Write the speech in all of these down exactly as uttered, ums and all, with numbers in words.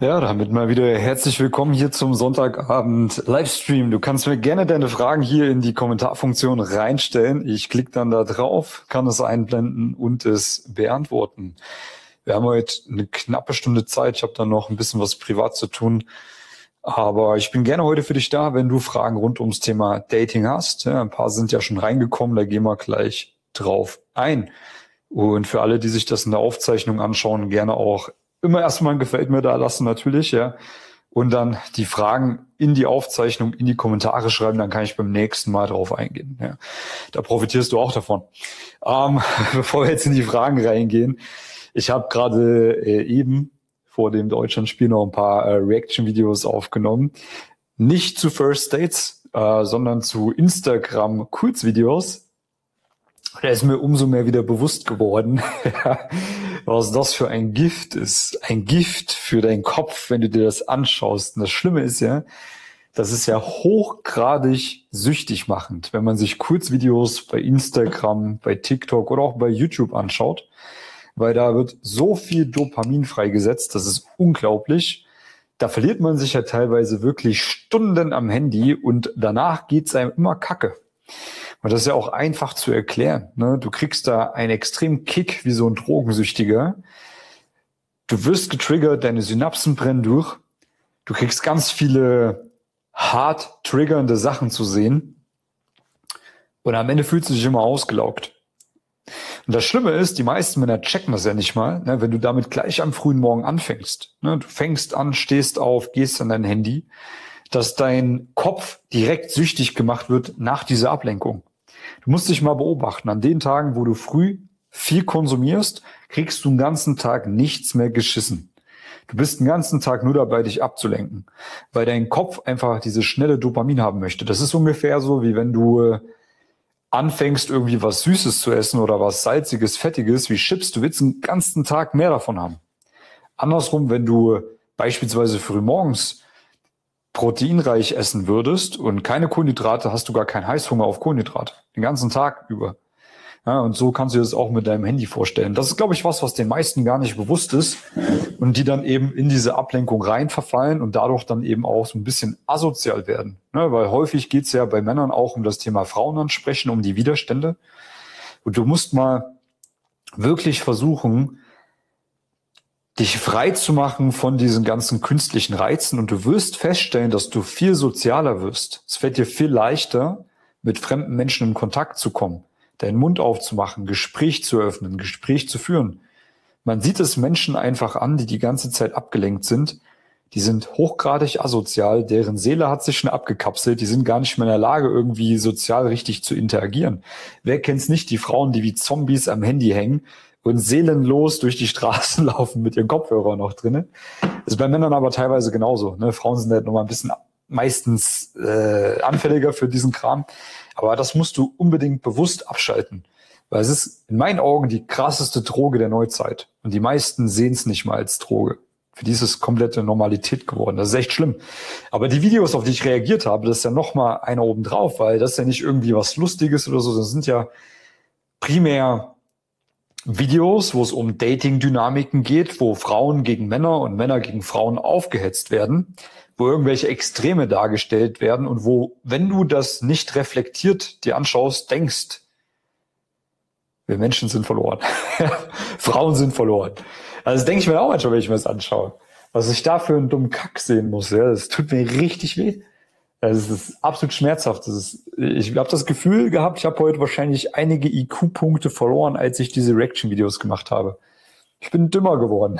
Ja, damit mal wieder herzlich willkommen hier zum Sonntagabend Livestream. Du kannst mir gerne deine Fragen hier in die Kommentarfunktion reinstellen. Ich klicke dann da drauf, kann es einblenden und es beantworten. Wir haben heute eine knappe Stunde Zeit. Ich habe dann noch ein bisschen was privat zu tun. Aber ich bin gerne heute für dich da, wenn du Fragen rund ums Thema Dating hast. Ja, ein paar sind ja schon reingekommen, da gehen wir gleich drauf ein. Und für alle, die sich das in der Aufzeichnung anschauen, gerne auch immer erstmal ein Gefällt mir da lassen, natürlich, ja. Und dann die Fragen in die Aufzeichnung, in die Kommentare schreiben, dann kann ich beim nächsten Mal drauf eingehen. Ja. Da profitierst du auch davon. Ähm, bevor wir jetzt in die Fragen reingehen, ich habe gerade äh, eben vor dem Deutschlandspiel noch ein paar äh, Reaction-Videos aufgenommen. Nicht zu First Dates, äh, sondern zu Instagram-Kurzvideos. Da ist mir umso mehr wieder bewusst geworden, was das für ein Gift ist. Ein Gift für deinen Kopf, wenn du dir das anschaust. Und das Schlimme ist ja, das ist ja hochgradig süchtig machend, wenn man sich Kurzvideos bei Instagram, bei TikTok oder auch bei YouTube anschaut. Weil da wird so viel Dopamin freigesetzt, das ist unglaublich. Da verliert man sich ja teilweise wirklich Stunden am Handy und danach geht's einem immer kacke. Und das ist ja auch einfach zu erklären, ne? Du kriegst da einen extremen Kick wie so ein Drogensüchtiger. Du wirst getriggert, deine Synapsen brennen durch. Du kriegst ganz viele hart triggernde Sachen zu sehen. Und am Ende fühlst du dich immer ausgelaugt. Und das Schlimme ist, die meisten Männer checken das ja nicht mal, ne, wenn du damit gleich am frühen Morgen anfängst. Ne, du fängst an, stehst auf, gehst an dein Handy, dass dein Kopf direkt süchtig gemacht wird nach dieser Ablenkung. Du musst dich mal beobachten. An den Tagen, wo du früh viel konsumierst, kriegst du den ganzen Tag nichts mehr geschissen. Du bist den ganzen Tag nur dabei, dich abzulenken, weil dein Kopf einfach diese schnelle Dopamin haben möchte. Das ist ungefähr so, wie wenn du anfängst, irgendwie was Süßes zu essen oder was Salziges, Fettiges, wie Chips. Du willst den ganzen Tag mehr davon haben. Andersrum, wenn du beispielsweise früh morgens proteinreich essen würdest und keine Kohlenhydrate, hast du gar keinen Heißhunger auf Kohlenhydrate. Den ganzen Tag über. Ja, und so kannst du dir das auch mit deinem Handy vorstellen. Das ist, glaube ich, was, was den meisten gar nicht bewusst ist und die dann eben in diese Ablenkung rein verfallen und dadurch dann eben auch so ein bisschen asozial werden. Ne, weil häufig geht's ja bei Männern auch um das Thema Frauen ansprechen, um die Widerstände. Und du musst mal wirklich versuchen, dich frei zu machen von diesen ganzen künstlichen Reizen und du wirst feststellen, dass du viel sozialer wirst. Es fällt dir viel leichter, mit fremden Menschen in Kontakt zu kommen, deinen Mund aufzumachen, Gespräch zu öffnen, Gespräch zu führen. Man sieht es Menschen einfach an, die die ganze Zeit abgelenkt sind. Die sind hochgradig asozial, deren Seele hat sich schon abgekapselt, die sind gar nicht mehr in der Lage, irgendwie sozial richtig zu interagieren. Wer kennt's nicht, die Frauen, die wie Zombies am Handy hängen und seelenlos durch die Straßen laufen mit ihren Kopfhörern noch drinnen. Das ist bei Männern aber teilweise genauso. Ne? Frauen sind halt nochmal ein bisschen meistens äh, anfälliger für diesen Kram. Aber das musst du unbedingt bewusst abschalten. Weil es ist in meinen Augen die krasseste Droge der Neuzeit. Und die meisten sehen es nicht mal als Droge. Für die ist es komplette Normalität geworden. Das ist echt schlimm. Aber die Videos, auf die ich reagiert habe, das ist ja nochmal einer oben drauf, weil das ist ja nicht irgendwie was Lustiges oder so. Das sind ja primär Videos, wo es um Dating-Dynamiken geht, wo Frauen gegen Männer und Männer gegen Frauen aufgehetzt werden, wo irgendwelche Extreme dargestellt werden und wo, wenn du das nicht reflektiert dir anschaust, denkst, wir Menschen sind verloren. Frauen sind verloren. Also das denke ich mir auch manchmal, wenn ich mir das anschaue. Was ich da für einen dummen Kack sehen muss, ja, das tut mir richtig weh. Das ist absolut schmerzhaft. Das ist, ich habe das Gefühl gehabt, ich habe heute wahrscheinlich einige I Q-Punkte verloren, als ich diese Reaction-Videos gemacht habe. Ich bin dümmer geworden.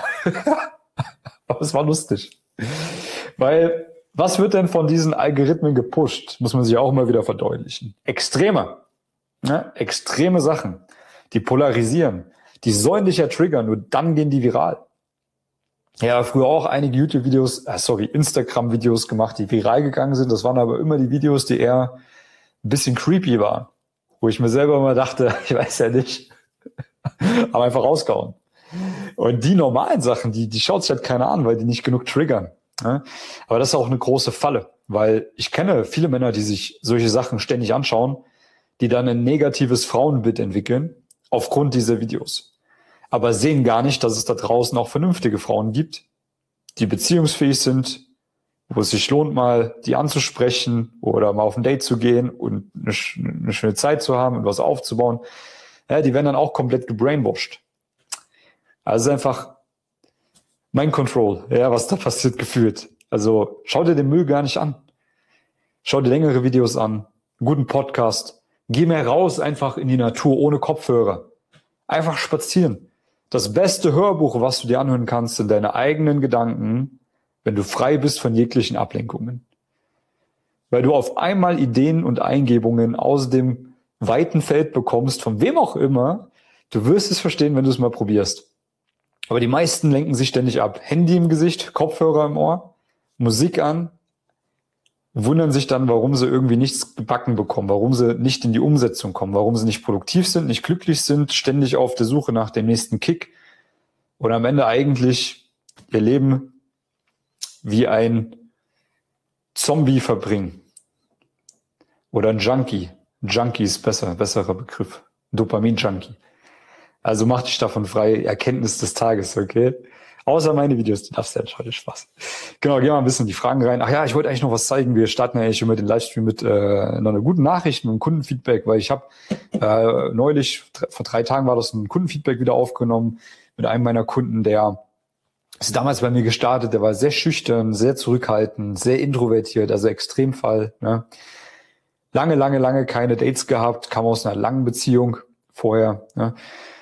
Aber es war lustig. Weil, was wird denn von diesen Algorithmen gepusht? Muss man sich auch immer wieder verdeutlichen. Extreme. Ja, extreme Sachen. Die polarisieren. Die sollen dich ja triggern, nur dann gehen die viral. Ja, früher auch einige YouTube-Videos, äh, sorry, Instagram-Videos gemacht, die viral gegangen sind. Das waren aber immer die Videos, die eher ein bisschen creepy waren. Wo ich mir selber immer dachte, ich weiß ja nicht, aber einfach rausgehauen. Und die normalen Sachen, die, die schaut sich halt keiner an, weil die nicht genug triggern. Ja? Aber das ist auch eine große Falle, weil ich kenne viele Männer, die sich solche Sachen ständig anschauen, die dann ein negatives Frauenbild entwickeln aufgrund dieser Videos. Aber sehen gar nicht, dass es da draußen auch vernünftige Frauen gibt, die beziehungsfähig sind, wo es sich lohnt, mal die anzusprechen oder mal auf ein Date zu gehen und eine, eine schöne Zeit zu haben und was aufzubauen, ja, die werden dann auch komplett gebrainwashed. Also es ist einfach Mind Control, ja, was da passiert, gefühlt. Also schau dir den Müll gar nicht an. Schau dir längere Videos an, einen guten Podcast. Geh mehr raus einfach in die Natur ohne Kopfhörer. Einfach spazieren. Das beste Hörbuch, was du dir anhören kannst, sind deine eigenen Gedanken, wenn du frei bist von jeglichen Ablenkungen. Weil du auf einmal Ideen und Eingebungen aus dem weiten Feld bekommst, von wem auch immer. Du wirst es verstehen, wenn du es mal probierst. Aber die meisten lenken sich ständig ab. Handy im Gesicht, Kopfhörer im Ohr, Musik an, wundern sich dann, warum sie irgendwie nichts gebacken bekommen, warum sie nicht in die Umsetzung kommen, warum sie nicht produktiv sind, nicht glücklich sind, ständig auf der Suche nach dem nächsten Kick und am Ende eigentlich ihr Leben wie ein Zombie verbringen. Oder ein Junkie. Junkie ist besser, besserer Begriff. Dopamin-Junkie. Also mach dich davon frei. Erkenntnis des Tages, okay? Außer meine Videos, die darfst du ja entscheiden. Spaß. Genau, gehen wir mal ein bisschen in die Fragen rein. Ach ja, ich wollte eigentlich noch was zeigen. Wir starten ja eigentlich immer den Livestream mit äh, noch einer guten Nachricht und einem Kundenfeedback, weil ich habe äh, neulich, vor drei Tagen war das ein Kundenfeedback wieder aufgenommen mit einem meiner Kunden, der ist damals bei mir gestartet, der war sehr schüchtern, sehr zurückhaltend, sehr introvertiert, also Extremfall. Ne? Lange, lange, lange keine Dates gehabt, kam aus einer langen Beziehung vorher. Ne?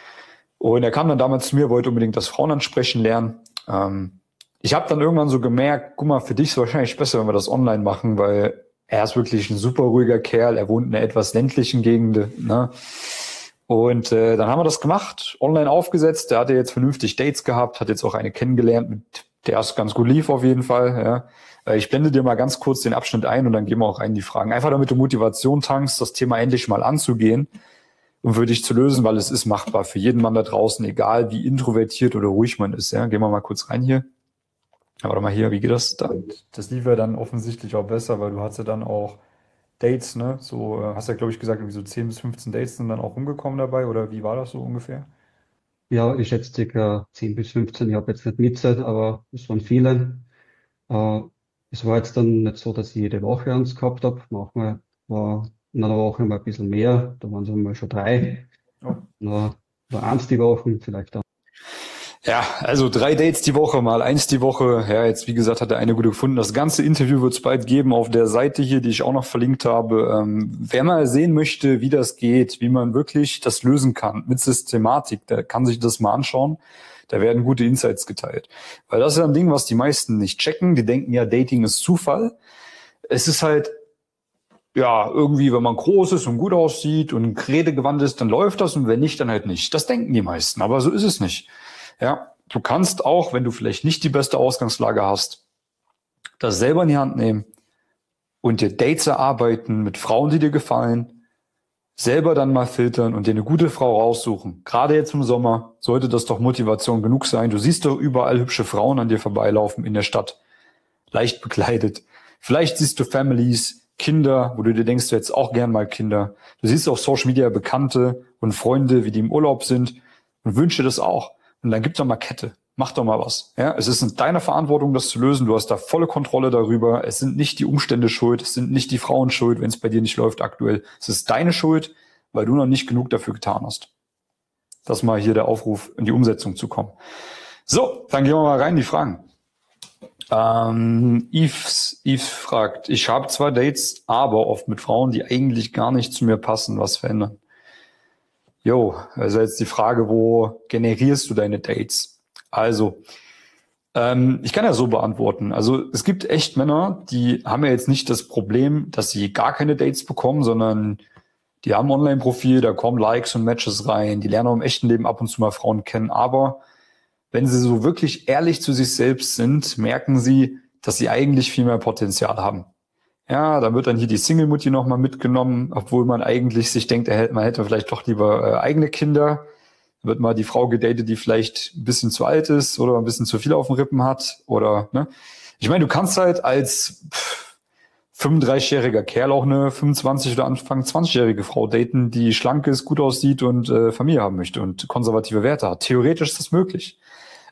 Und er kam dann damals zu mir, wollte unbedingt das Frauen ansprechen lernen. Ähm, ich habe dann irgendwann so gemerkt, guck mal, für dich ist es wahrscheinlich besser, wenn wir das online machen, weil er ist wirklich ein super ruhiger Kerl, er wohnt in einer etwas ländlichen Gegend. Ne? Und äh, dann haben wir das gemacht, online aufgesetzt. Der hatte jetzt vernünftig Dates gehabt, hat jetzt auch eine kennengelernt, mit der es ganz gut lief auf jeden Fall. Ja. Äh, ich blende dir mal ganz kurz den Abschnitt ein und dann gehen wir auch rein in die Fragen. Einfach damit du Motivation tankst, das Thema endlich mal anzugehen und für dich zu lösen, weil es ist machbar für jeden Mann da draußen, egal wie introvertiert oder ruhig man ist. Ja. Gehen wir mal kurz rein hier. Aber warte mal hier, wie geht das? Das lief ja dann offensichtlich auch besser, weil du hast ja dann auch Dates, ne? So, hast ja, glaube ich, gesagt, irgendwie so zehn bis fünfzehn Dates sind dann auch rumgekommen dabei, oder wie war das so ungefähr? Ja, ich schätze circa zehn bis fünfzehn. Ich habe jetzt nicht mitzählt, aber es waren viele. Äh, Es war jetzt dann nicht so, dass ich jede Woche eins gehabt habe. Manchmal war in einer Woche mal ein bisschen mehr. Da waren es mal schon drei. Oh. Nur, nur eins die Woche, vielleicht auch. Ja, also drei Dates die Woche, mal eins die Woche. Ja, jetzt wie gesagt hat er eine gute gefunden. Das ganze Interview wird es bald geben auf der Seite hier, die ich auch noch verlinkt habe. Ähm, wer mal sehen möchte, wie das geht, wie man wirklich das lösen kann mit Systematik, der kann sich das mal anschauen. Da werden gute Insights geteilt. Weil das ist ja ein Ding, was die meisten nicht checken. Die denken ja, Dating ist Zufall. Es ist halt, ja, irgendwie, wenn man groß ist und gut aussieht und redegewandt ist, dann läuft das und wenn nicht, dann halt nicht. Das denken die meisten, aber so ist es nicht. Ja, du kannst auch, wenn du vielleicht nicht die beste Ausgangslage hast, das selber in die Hand nehmen und dir Dates erarbeiten mit Frauen, die dir gefallen, selber dann mal filtern und dir eine gute Frau raussuchen. Gerade jetzt im Sommer sollte das doch Motivation genug sein. Du siehst doch überall hübsche Frauen an dir vorbeilaufen in der Stadt, leicht bekleidet. Vielleicht siehst du Families, Kinder, wo du dir denkst, du hättest auch gern mal Kinder. Du siehst auf Social Media Bekannte und Freunde, wie die im Urlaub sind und wünsche das auch. Und dann gib doch mal Kette. Mach doch mal was. Ja, es ist in deiner Verantwortung, das zu lösen. Du hast da volle Kontrolle darüber. Es sind nicht die Umstände schuld. Es sind nicht die Frauen schuld, wenn es bei dir nicht läuft aktuell. Es ist deine Schuld, weil du noch nicht genug dafür getan hast. Das mal hier der Aufruf, in die Umsetzung zu kommen. So, dann gehen wir mal rein in die Fragen. Ähm, Yves, Yves fragt, ich habe zwar Dates, aber oft mit Frauen, die eigentlich gar nicht zu mir passen. Was verändern? Jo, also jetzt die Frage, wo generierst du deine Dates? Also, ähm, ich kann ja so beantworten. Also es gibt echt Männer, die haben ja jetzt nicht das Problem, dass sie gar keine Dates bekommen, sondern die haben ein Online-Profil, da kommen Likes und Matches rein, die lernen auch im echten Leben ab und zu mal Frauen kennen. Aber wenn sie so wirklich ehrlich zu sich selbst sind, merken sie, dass sie eigentlich viel mehr Potenzial haben. Ja, da wird dann hier die Single-Mutti nochmal mitgenommen, obwohl man eigentlich sich denkt, man hätte vielleicht doch lieber äh, eigene Kinder. Da wird mal die Frau gedatet, die vielleicht ein bisschen zu alt ist oder ein bisschen zu viel auf den Rippen hat. Oder, ne? Ich meine, du kannst halt als fünfunddreißigjähriger Kerl auch eine fünfundzwanzig- oder Anfang zwanzigjährige Frau daten, die schlank ist, gut aussieht und äh, Familie haben möchte und konservative Werte hat. Theoretisch ist das möglich.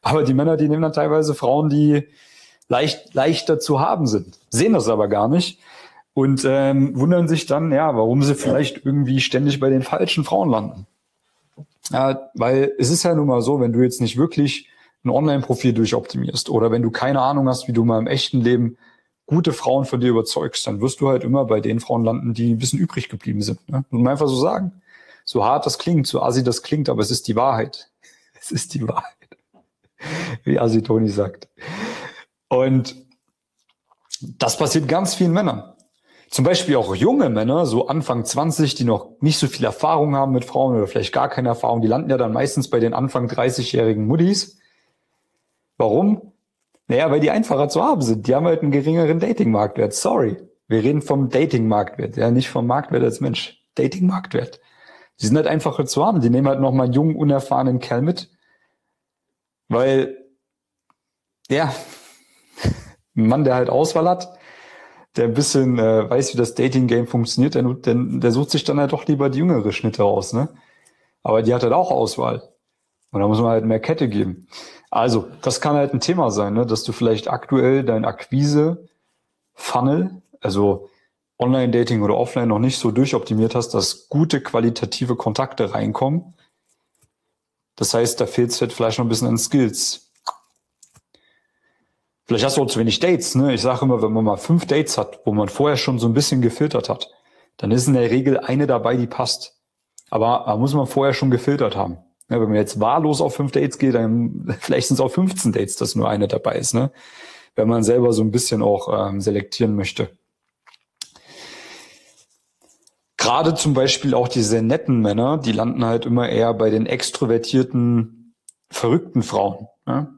Aber die Männer, die nehmen dann teilweise Frauen, die leicht leichter zu haben sind, sehen das aber gar nicht und ähm, wundern sich dann, ja, warum sie vielleicht irgendwie ständig bei den falschen Frauen landen. Ja, weil es ist ja nun mal so, wenn du jetzt nicht wirklich ein Online-Profil durchoptimierst oder wenn du keine Ahnung hast, wie du mal im echten Leben gute Frauen von dir überzeugst, dann wirst du halt immer bei den Frauen landen, die ein bisschen übrig geblieben sind. Ne? Muss man einfach so sagen. So hart das klingt, so assi das klingt, aber es ist die Wahrheit. Es ist die Wahrheit. Wie Assi Toni sagt. Und das passiert ganz vielen Männern. Zum Beispiel auch junge Männer, so Anfang zwanzig, die noch nicht so viel Erfahrung haben mit Frauen oder vielleicht gar keine Erfahrung, die landen ja dann meistens bei den Anfang dreißig-jährigen Muttis. Warum? Naja, weil die einfacher zu haben sind. Die haben halt einen geringeren Dating-Marktwert. Sorry. Wir reden vom Dating-Marktwert, ja, nicht vom Marktwert als Mensch. Dating-Marktwert. Die sind halt einfacher zu haben. Die nehmen halt noch mal einen jungen, unerfahrenen Kerl mit. Weil, ja, ein Mann, der halt Auswahl hat, der ein bisschen äh, weiß, wie das Dating-Game funktioniert, der, der, der sucht sich dann halt doch lieber die jüngere Schnitte aus, ne? Aber die hat halt auch Auswahl. Und da muss man halt mehr Kette geben. Also, das kann halt ein Thema sein, ne? Dass du vielleicht aktuell dein Akquise-Funnel, also Online-Dating oder Offline, noch nicht so durchoptimiert hast, dass gute qualitative Kontakte reinkommen. Das heißt, da fehlt es halt vielleicht noch ein bisschen an Skills. Vielleicht hast du auch zu wenig Dates, ne? Ich sage immer, wenn man mal fünf Dates hat, wo man vorher schon so ein bisschen gefiltert hat, dann ist in der Regel eine dabei, die passt. Aber da muss man vorher schon gefiltert haben. Ja, wenn man jetzt wahllos auf fünf Dates geht, dann vielleicht sind es auch fünfzehn Dates, dass nur eine dabei ist, ne? Wenn man selber so ein bisschen auch ähm, selektieren möchte. Gerade zum Beispiel auch diese netten Männer, die landen halt immer eher bei den extrovertierten, verrückten Frauen. Ja?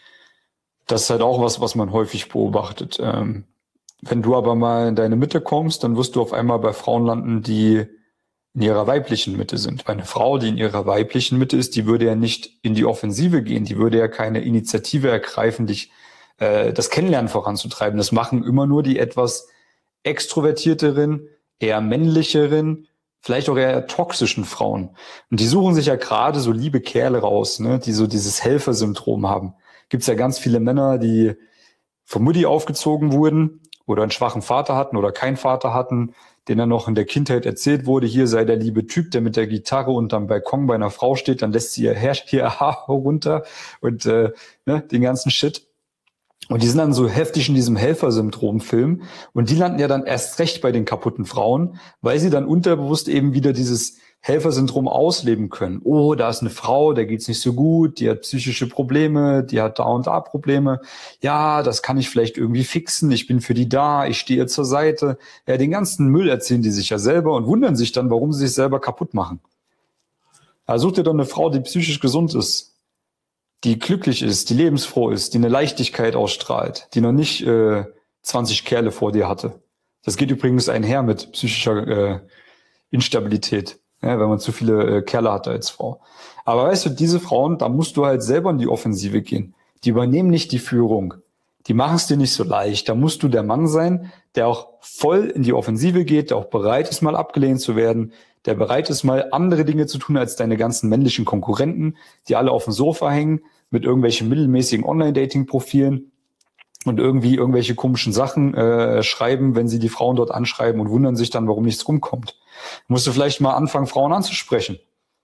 Das ist halt auch was, was man häufig beobachtet. Ähm, wenn du aber mal in deine Mitte kommst, dann wirst du auf einmal bei Frauen landen, die in ihrer weiblichen Mitte sind. Weil eine Frau, die in ihrer weiblichen Mitte ist, die würde ja nicht in die Offensive gehen, die würde ja keine Initiative ergreifen, dich äh, das Kennenlernen voranzutreiben. Das machen immer nur die etwas extrovertierteren, eher männlicheren, vielleicht auch eher toxischen Frauen. Und die suchen sich ja gerade so liebe Kerle raus, ne, die so dieses Helfersyndrom haben. Gibt's ja ganz viele Männer, die von Mutti aufgezogen wurden oder einen schwachen Vater hatten oder keinen Vater hatten, denen dann noch in der Kindheit erzählt wurde, hier sei der liebe Typ, der mit der Gitarre unterm Balkon bei einer Frau steht, dann lässt sie ihr Haar, ihr Haar runter und äh, ne, den ganzen Shit. Und die sind dann so heftig in diesem Helfersyndrom-Film und die landen ja dann erst recht bei den kaputten Frauen, weil sie dann unterbewusst eben wieder dieses Helfersyndrom ausleben können. Oh, da ist eine Frau, der geht's nicht so gut, die hat psychische Probleme, die hat da und da Probleme. Ja, das kann ich vielleicht irgendwie fixen, ich bin für die da, ich stehe ihr zur Seite. Ja, den ganzen Müll erzählen die sich ja selber und wundern sich dann, warum sie sich selber kaputt machen. Also such dir doch eine Frau, die psychisch gesund ist, die glücklich ist, die lebensfroh ist, die eine Leichtigkeit ausstrahlt, die noch nicht äh, zwanzig Kerle vor dir hatte. Das geht übrigens einher mit psychischer äh, Instabilität, ja, wenn man zu viele äh, Kerle hatte als Frau. Aber weißt du, diese Frauen, da musst du halt selber in die Offensive gehen. Die übernehmen nicht die Führung. Die machen es dir nicht so leicht. Da musst du der Mann sein, der auch voll in die Offensive geht, der auch bereit ist, mal abgelehnt zu werden, der bereit ist, mal andere Dinge zu tun als deine ganzen männlichen Konkurrenten, die alle auf dem Sofa hängen mit irgendwelchen mittelmäßigen Online-Dating-Profilen und irgendwie irgendwelche komischen Sachen äh, schreiben, wenn sie die Frauen dort anschreiben und wundern sich dann, warum nichts rumkommt. Musst du vielleicht mal anfangen, Frauen anzusprechen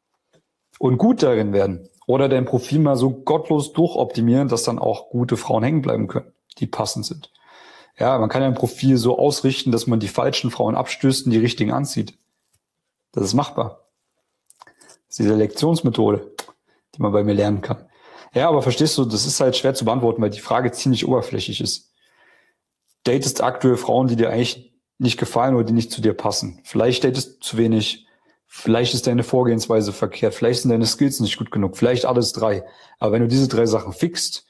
und gut darin werden. Oder dein Profil mal so gottlos durchoptimieren, dass dann auch gute Frauen hängen bleiben können, die passend sind. Ja, man kann ja ein Profil so ausrichten, dass man die falschen Frauen abstößt und die richtigen anzieht. Das ist machbar. Das ist die Selektionsmethode, die man bei mir lernen kann. Ja, aber verstehst du, das ist halt schwer zu beantworten, weil die Frage ziemlich oberflächlich ist. Datest aktuell Frauen, die dir eigentlich nicht gefallen oder die nicht zu dir passen. Vielleicht datest du zu wenig, vielleicht ist deine Vorgehensweise verkehrt, vielleicht sind deine Skills nicht gut genug, vielleicht alles drei. Aber wenn du diese drei Sachen fixst,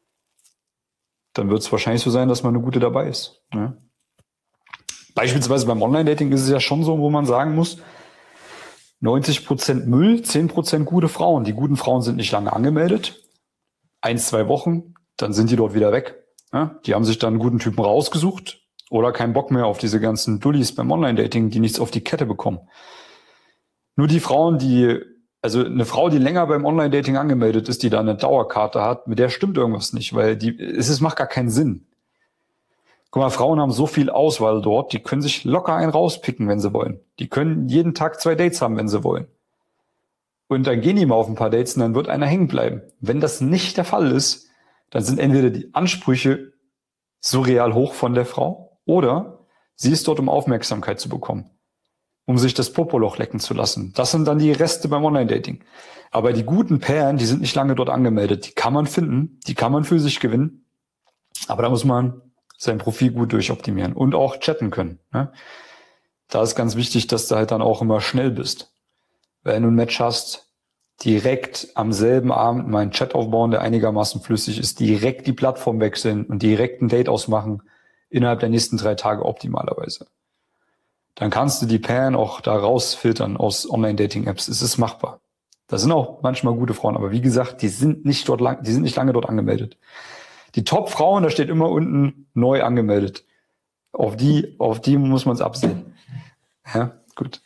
dann wird es wahrscheinlich so sein, dass mal eine gute dabei ist. Ne? Beispielsweise beim Online-Dating ist es ja schon so, wo man sagen muss, neunzig Prozent Müll, zehn Prozent gute Frauen. Die guten Frauen sind nicht lange angemeldet. Eins, zwei Wochen, dann sind die dort wieder weg. Ja, die haben sich dann einen guten Typen rausgesucht oder keinen Bock mehr auf diese ganzen Dullis beim Online-Dating, die nichts auf die Kette bekommen. Nur die Frauen, die Also eine Frau, die länger beim Online-Dating angemeldet ist, die da eine Dauerkarte hat, mit der stimmt irgendwas nicht, weil die, es ist, macht gar keinen Sinn. Guck mal, Frauen haben so viel Auswahl dort, die können sich locker einen rauspicken, wenn sie wollen. Die können jeden Tag zwei Dates haben, wenn sie wollen. Und dann gehen die mal auf ein paar Dates und dann wird einer hängen bleiben. Wenn das nicht der Fall ist, dann sind entweder die Ansprüche surreal hoch von der Frau oder sie ist dort, um Aufmerksamkeit zu bekommen, um sich das Popoloch lecken zu lassen. Das sind dann die Reste beim Online-Dating. Aber die guten Pairen, die sind nicht lange dort angemeldet. Die kann man finden, die kann man für sich gewinnen. Aber da muss man sein Profil gut durchoptimieren und auch chatten können. Ne? Da ist ganz wichtig, dass du halt dann auch immer schnell bist. Wenn du ein Match hast, direkt am selben Abend mal einen Chat aufbauen, der einigermaßen flüssig ist, direkt die Plattform wechseln und direkt ein Date ausmachen, innerhalb der nächsten drei Tage optimalerweise. Dann kannst du die Pairen auch da rausfiltern aus Online-Dating-Apps. Es ist machbar. Da sind auch manchmal gute Frauen, aber wie gesagt, die sind nicht dort lang, die sind nicht lange dort angemeldet. Die Top-Frauen, da steht immer unten neu angemeldet. Auf die, auf die muss man es absehen. Ja, gut.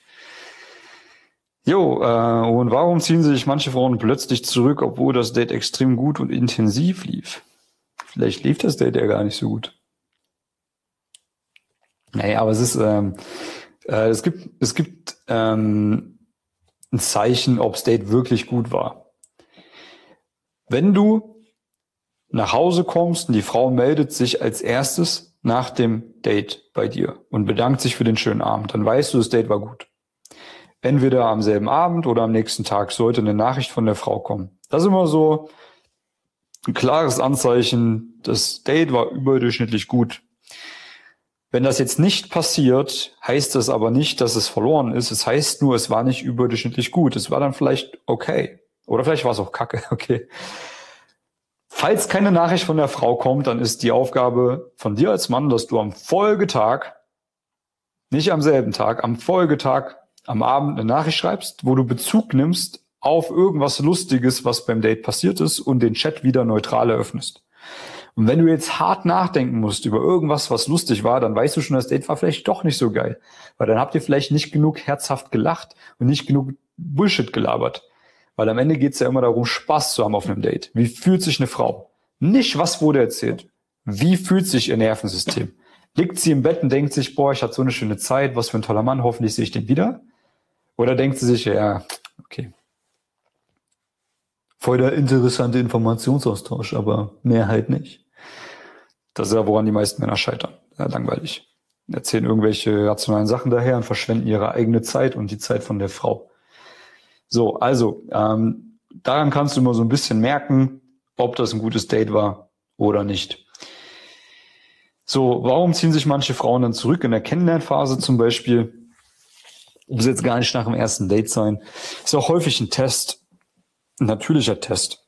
Jo, äh, und warum ziehen sich manche Frauen plötzlich zurück, obwohl das Date extrem gut und intensiv lief? Vielleicht lief das Date ja gar nicht so gut. Naja, aber es ist, ähm, äh, es gibt, es gibt ähm, ein Zeichen, ob das Date wirklich gut war. Wenn du nach Hause kommst und die Frau meldet sich als erstes nach dem Date bei dir und bedankt sich für den schönen Abend, dann weißt du, das Date war gut. Entweder am selben Abend oder am nächsten Tag sollte eine Nachricht von der Frau kommen. Das ist immer so ein klares Anzeichen, das Date war überdurchschnittlich gut. Wenn das jetzt nicht passiert, heißt das aber nicht, dass es verloren ist. Es heißt nur, es war nicht überdurchschnittlich gut. Es war dann vielleicht okay. Oder vielleicht war es auch kacke, okay. Falls keine Nachricht von der Frau kommt, dann ist die Aufgabe von dir als Mann, dass du am Folgetag, nicht am selben Tag, am Folgetag, am Abend eine Nachricht schreibst, wo du Bezug nimmst auf irgendwas Lustiges, was beim Date passiert ist und den Chat wieder neutral eröffnest. Und wenn du jetzt hart nachdenken musst über irgendwas, was lustig war, dann weißt du schon, das Date war vielleicht doch nicht so geil. Weil dann habt ihr vielleicht nicht genug herzhaft gelacht und nicht genug Bullshit gelabert. Weil am Ende geht's ja immer darum, Spaß zu haben auf einem Date. Wie fühlt sich eine Frau? Nicht, was wurde erzählt. Wie fühlt sich ihr Nervensystem? Liegt sie im Bett und denkt sich, boah, ich hatte so eine schöne Zeit, was für ein toller Mann, hoffentlich sehe ich den wieder? Oder denkt sie sich, ja, okay. Voll der interessante Informationsaustausch, aber mehr halt nicht. Das ist ja, woran die meisten Männer scheitern. Ja, langweilig. Erzählen irgendwelche rationalen Sachen daher und verschwenden ihre eigene Zeit und die Zeit von der Frau. So, also, ähm, daran kannst du immer so ein bisschen merken, ob das ein gutes Date war oder nicht. So, warum ziehen sich manche Frauen dann zurück in der Kennenlernphase zum Beispiel? Muss jetzt gar nicht nach dem ersten Date sein. Ist auch häufig ein Test, ein natürlicher Test.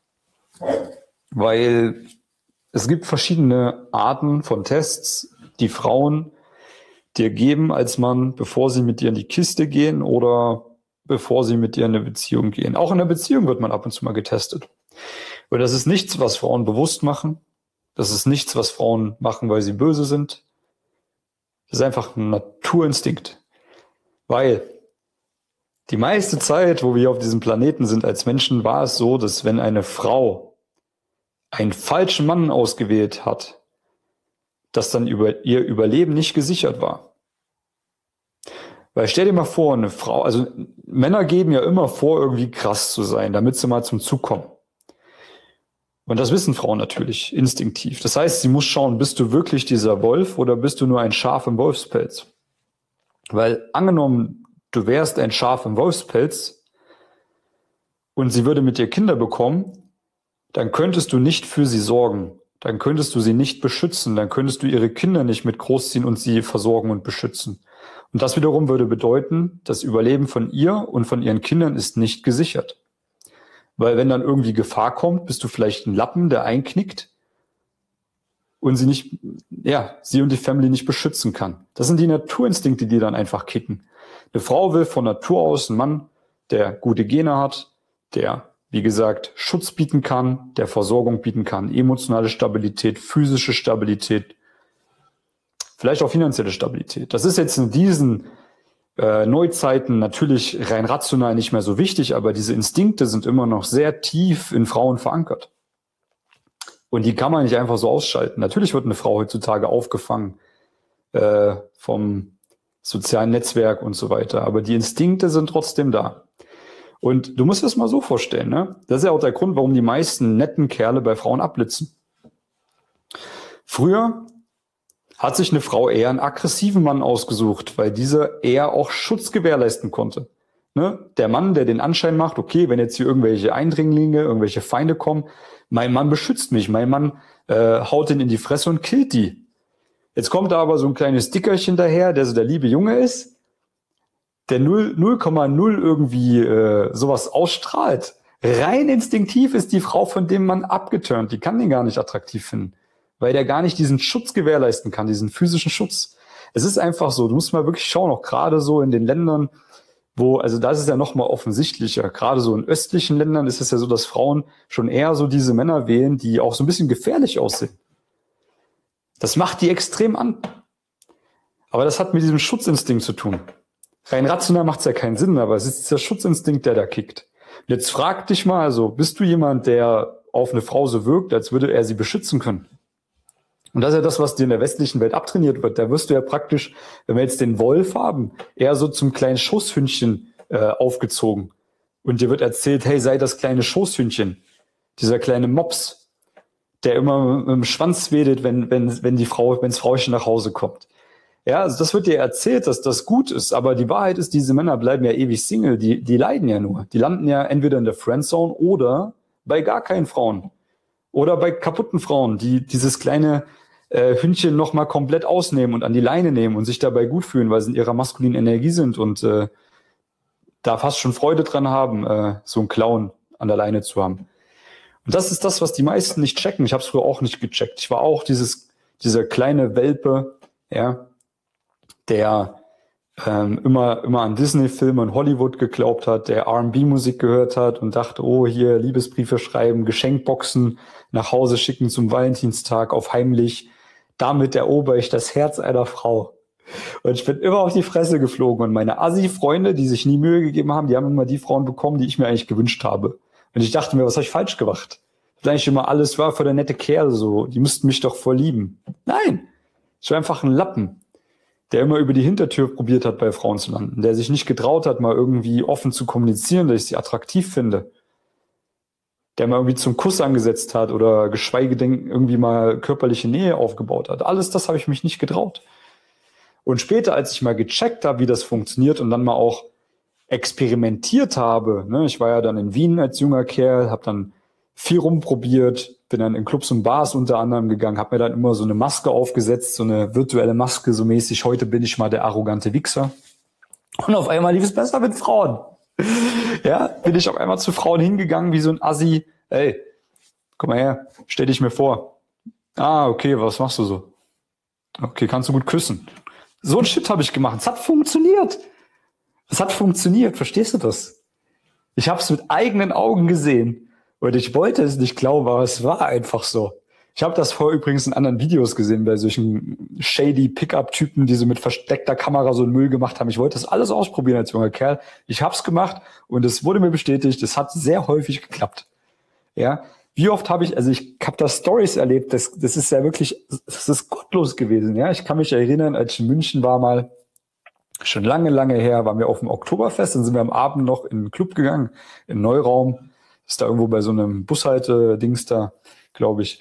Weil es gibt verschiedene Arten von Tests, die Frauen dir geben als Mann, bevor sie mit dir in die Kiste gehen oder bevor sie mit dir in eine Beziehung gehen. Auch in der Beziehung wird man ab und zu mal getestet. Und das ist nichts, was Frauen bewusst machen. Das ist nichts, was Frauen machen, weil sie böse sind. Das ist einfach ein Naturinstinkt. Weil die meiste Zeit, wo wir auf diesem Planeten sind als Menschen, war es so, dass wenn eine Frau einen falschen Mann ausgewählt hat, dass dann über ihr Überleben nicht gesichert war. Weil stell dir mal vor, eine Frau, also Männer geben ja immer vor, irgendwie krass zu sein, damit sie mal zum Zug kommen. Und das wissen Frauen natürlich instinktiv. Das heißt, sie muss schauen, bist du wirklich dieser Wolf oder bist du nur ein Schaf im Wolfspelz? Weil angenommen, du wärst ein Schaf im Wolfspelz und sie würde mit dir Kinder bekommen, dann könntest du nicht für sie sorgen. Dann könntest du sie nicht beschützen. Dann könntest du ihre Kinder nicht mit großziehen und sie versorgen und beschützen. Und das wiederum würde bedeuten, das Überleben von ihr und von ihren Kindern ist nicht gesichert. Weil wenn dann irgendwie Gefahr kommt, bist du vielleicht ein Lappen, der einknickt und sie nicht, ja, sie und die Family nicht beschützen kann. Das sind die Naturinstinkte, die dann einfach kicken. Eine Frau will von Natur aus einen Mann, der gute Gene hat, der, wie gesagt, Schutz bieten kann, der Versorgung bieten kann, emotionale Stabilität, physische Stabilität, vielleicht auch finanzielle Stabilität. Das ist jetzt in diesen äh, Neuzeiten natürlich rein rational nicht mehr so wichtig, aber diese Instinkte sind immer noch sehr tief in Frauen verankert. Und die kann man nicht einfach so ausschalten. Natürlich wird eine Frau heutzutage aufgefangen äh, vom sozialen Netzwerk und so weiter, aber die Instinkte sind trotzdem da. Und du musst es mal so vorstellen, ne? Das ist ja auch der Grund, warum die meisten netten Kerle bei Frauen abblitzen. Früher hat sich eine Frau eher einen aggressiven Mann ausgesucht, weil dieser eher auch Schutz gewährleisten konnte. Ne? Der Mann, der den Anschein macht, okay, wenn jetzt hier irgendwelche Eindringlinge, irgendwelche Feinde kommen, mein Mann beschützt mich, mein Mann äh, haut den in die Fresse und killt die. Jetzt kommt da aber so ein kleines Dickerchen daher, der so der liebe Junge ist, der null Komma null irgendwie äh, sowas ausstrahlt. Rein instinktiv ist die Frau von dem Mann abgeturnt, die kann den gar nicht attraktiv finden, weil der gar nicht diesen Schutz gewährleisten kann, diesen physischen Schutz. Es ist einfach so, du musst mal wirklich schauen, auch gerade so in den Ländern, wo, also da ist es ja noch mal offensichtlicher, gerade so in östlichen Ländern ist es ja so, dass Frauen schon eher so diese Männer wählen, die auch so ein bisschen gefährlich aussehen. Das macht die extrem an. Aber das hat mit diesem Schutzinstinkt zu tun. Rein rational macht es ja keinen Sinn, aber es ist dieser Schutzinstinkt, der da kickt. Und jetzt frag dich mal, also bist du jemand, der auf eine Frau so wirkt, als würde er sie beschützen können? Und das ist ja das, was dir in der westlichen Welt abtrainiert wird. Da wirst du ja praktisch, wenn wir jetzt den Wolf haben, eher so zum kleinen Schoßhündchen äh, aufgezogen. Und dir wird erzählt, hey, sei das kleine Schoßhündchen, dieser kleine Mops, der immer mit dem Schwanz wedelt, wenn, wenn, wenn die Frau, wenn das Frauchen nach Hause kommt. Ja, also das wird dir erzählt, dass das gut ist. Aber die Wahrheit ist, diese Männer bleiben ja ewig Single. Die, die leiden ja nur. Die landen ja entweder in der Friendzone oder bei gar keinen Frauen. Oder bei kaputten Frauen, die dieses kleine äh, Hündchen nochmal komplett ausnehmen und an die Leine nehmen und sich dabei gut fühlen, weil sie in ihrer maskulinen Energie sind und äh, da fast schon Freude dran haben, äh, so einen Clown an der Leine zu haben. Und das ist das, was die meisten nicht checken. Ich habe es früher auch nicht gecheckt. Ich war auch dieses dieser kleine Welpe, ja, der ähm, immer immer an Disney-Filme und Hollywood geglaubt hat, der R und B-Musik gehört hat und dachte, oh, hier Liebesbriefe schreiben, Geschenkboxen nach Hause schicken zum Valentinstag auf heimlich. Damit erober ich das Herz einer Frau. Und ich bin immer auf die Fresse geflogen. Und meine Assi-Freunde, die sich nie Mühe gegeben haben, die haben immer die Frauen bekommen, die ich mir eigentlich gewünscht habe. Und ich dachte mir, was habe ich falsch gemacht? Ich eigentlich immer alles war für der nette Kerl so. Die müssten mich doch voll lieben. Nein, ich war einfach ein Lappen, der immer über die Hintertür probiert hat, bei Frauen zu landen. Der sich nicht getraut hat, mal irgendwie offen zu kommunizieren, dass ich sie attraktiv finde. Der mal irgendwie zum Kuss angesetzt hat oder geschweige denn irgendwie mal körperliche Nähe aufgebaut hat. Alles das habe ich mich nicht getraut. Und später, als ich mal gecheckt habe, wie das funktioniert und dann mal auch experimentiert habe, ne, ich war ja dann in Wien als junger Kerl, habe dann viel rumprobiert, bin dann in Clubs und Bars unter anderem gegangen, habe mir dann immer so eine Maske aufgesetzt, so eine virtuelle Maske, so mäßig, heute bin ich mal der arrogante Wichser. Und auf einmal lief es besser mit Frauen. Ja, bin ich auf einmal zu Frauen hingegangen, wie so ein Assi. Ey, komm mal her, stell dich mir vor. Ah, okay, was machst du so? Okay, kannst du gut küssen. So ein Shit habe ich gemacht. Es hat funktioniert. Es hat funktioniert, verstehst du das? Ich habe es mit eigenen Augen gesehen und ich wollte es nicht glauben, aber es war einfach so. Ich habe das vorher übrigens in anderen Videos gesehen, bei solchen shady Pickup-Typen, die so mit versteckter Kamera so einen Müll gemacht haben. Ich wollte das alles ausprobieren als junger Kerl. Ich habe es gemacht und es wurde mir bestätigt, es hat sehr häufig geklappt. Ja, wie oft habe ich, also ich habe da Stories erlebt, das, das ist ja wirklich, das ist gottlos gewesen. Ja, ich kann mich erinnern, als ich in München war mal, schon lange, lange her, waren wir auf dem Oktoberfest, dann sind wir am Abend noch in den Club gegangen, in Neuraum, ist da irgendwo bei so einem Bushalte-Dings da, glaube ich.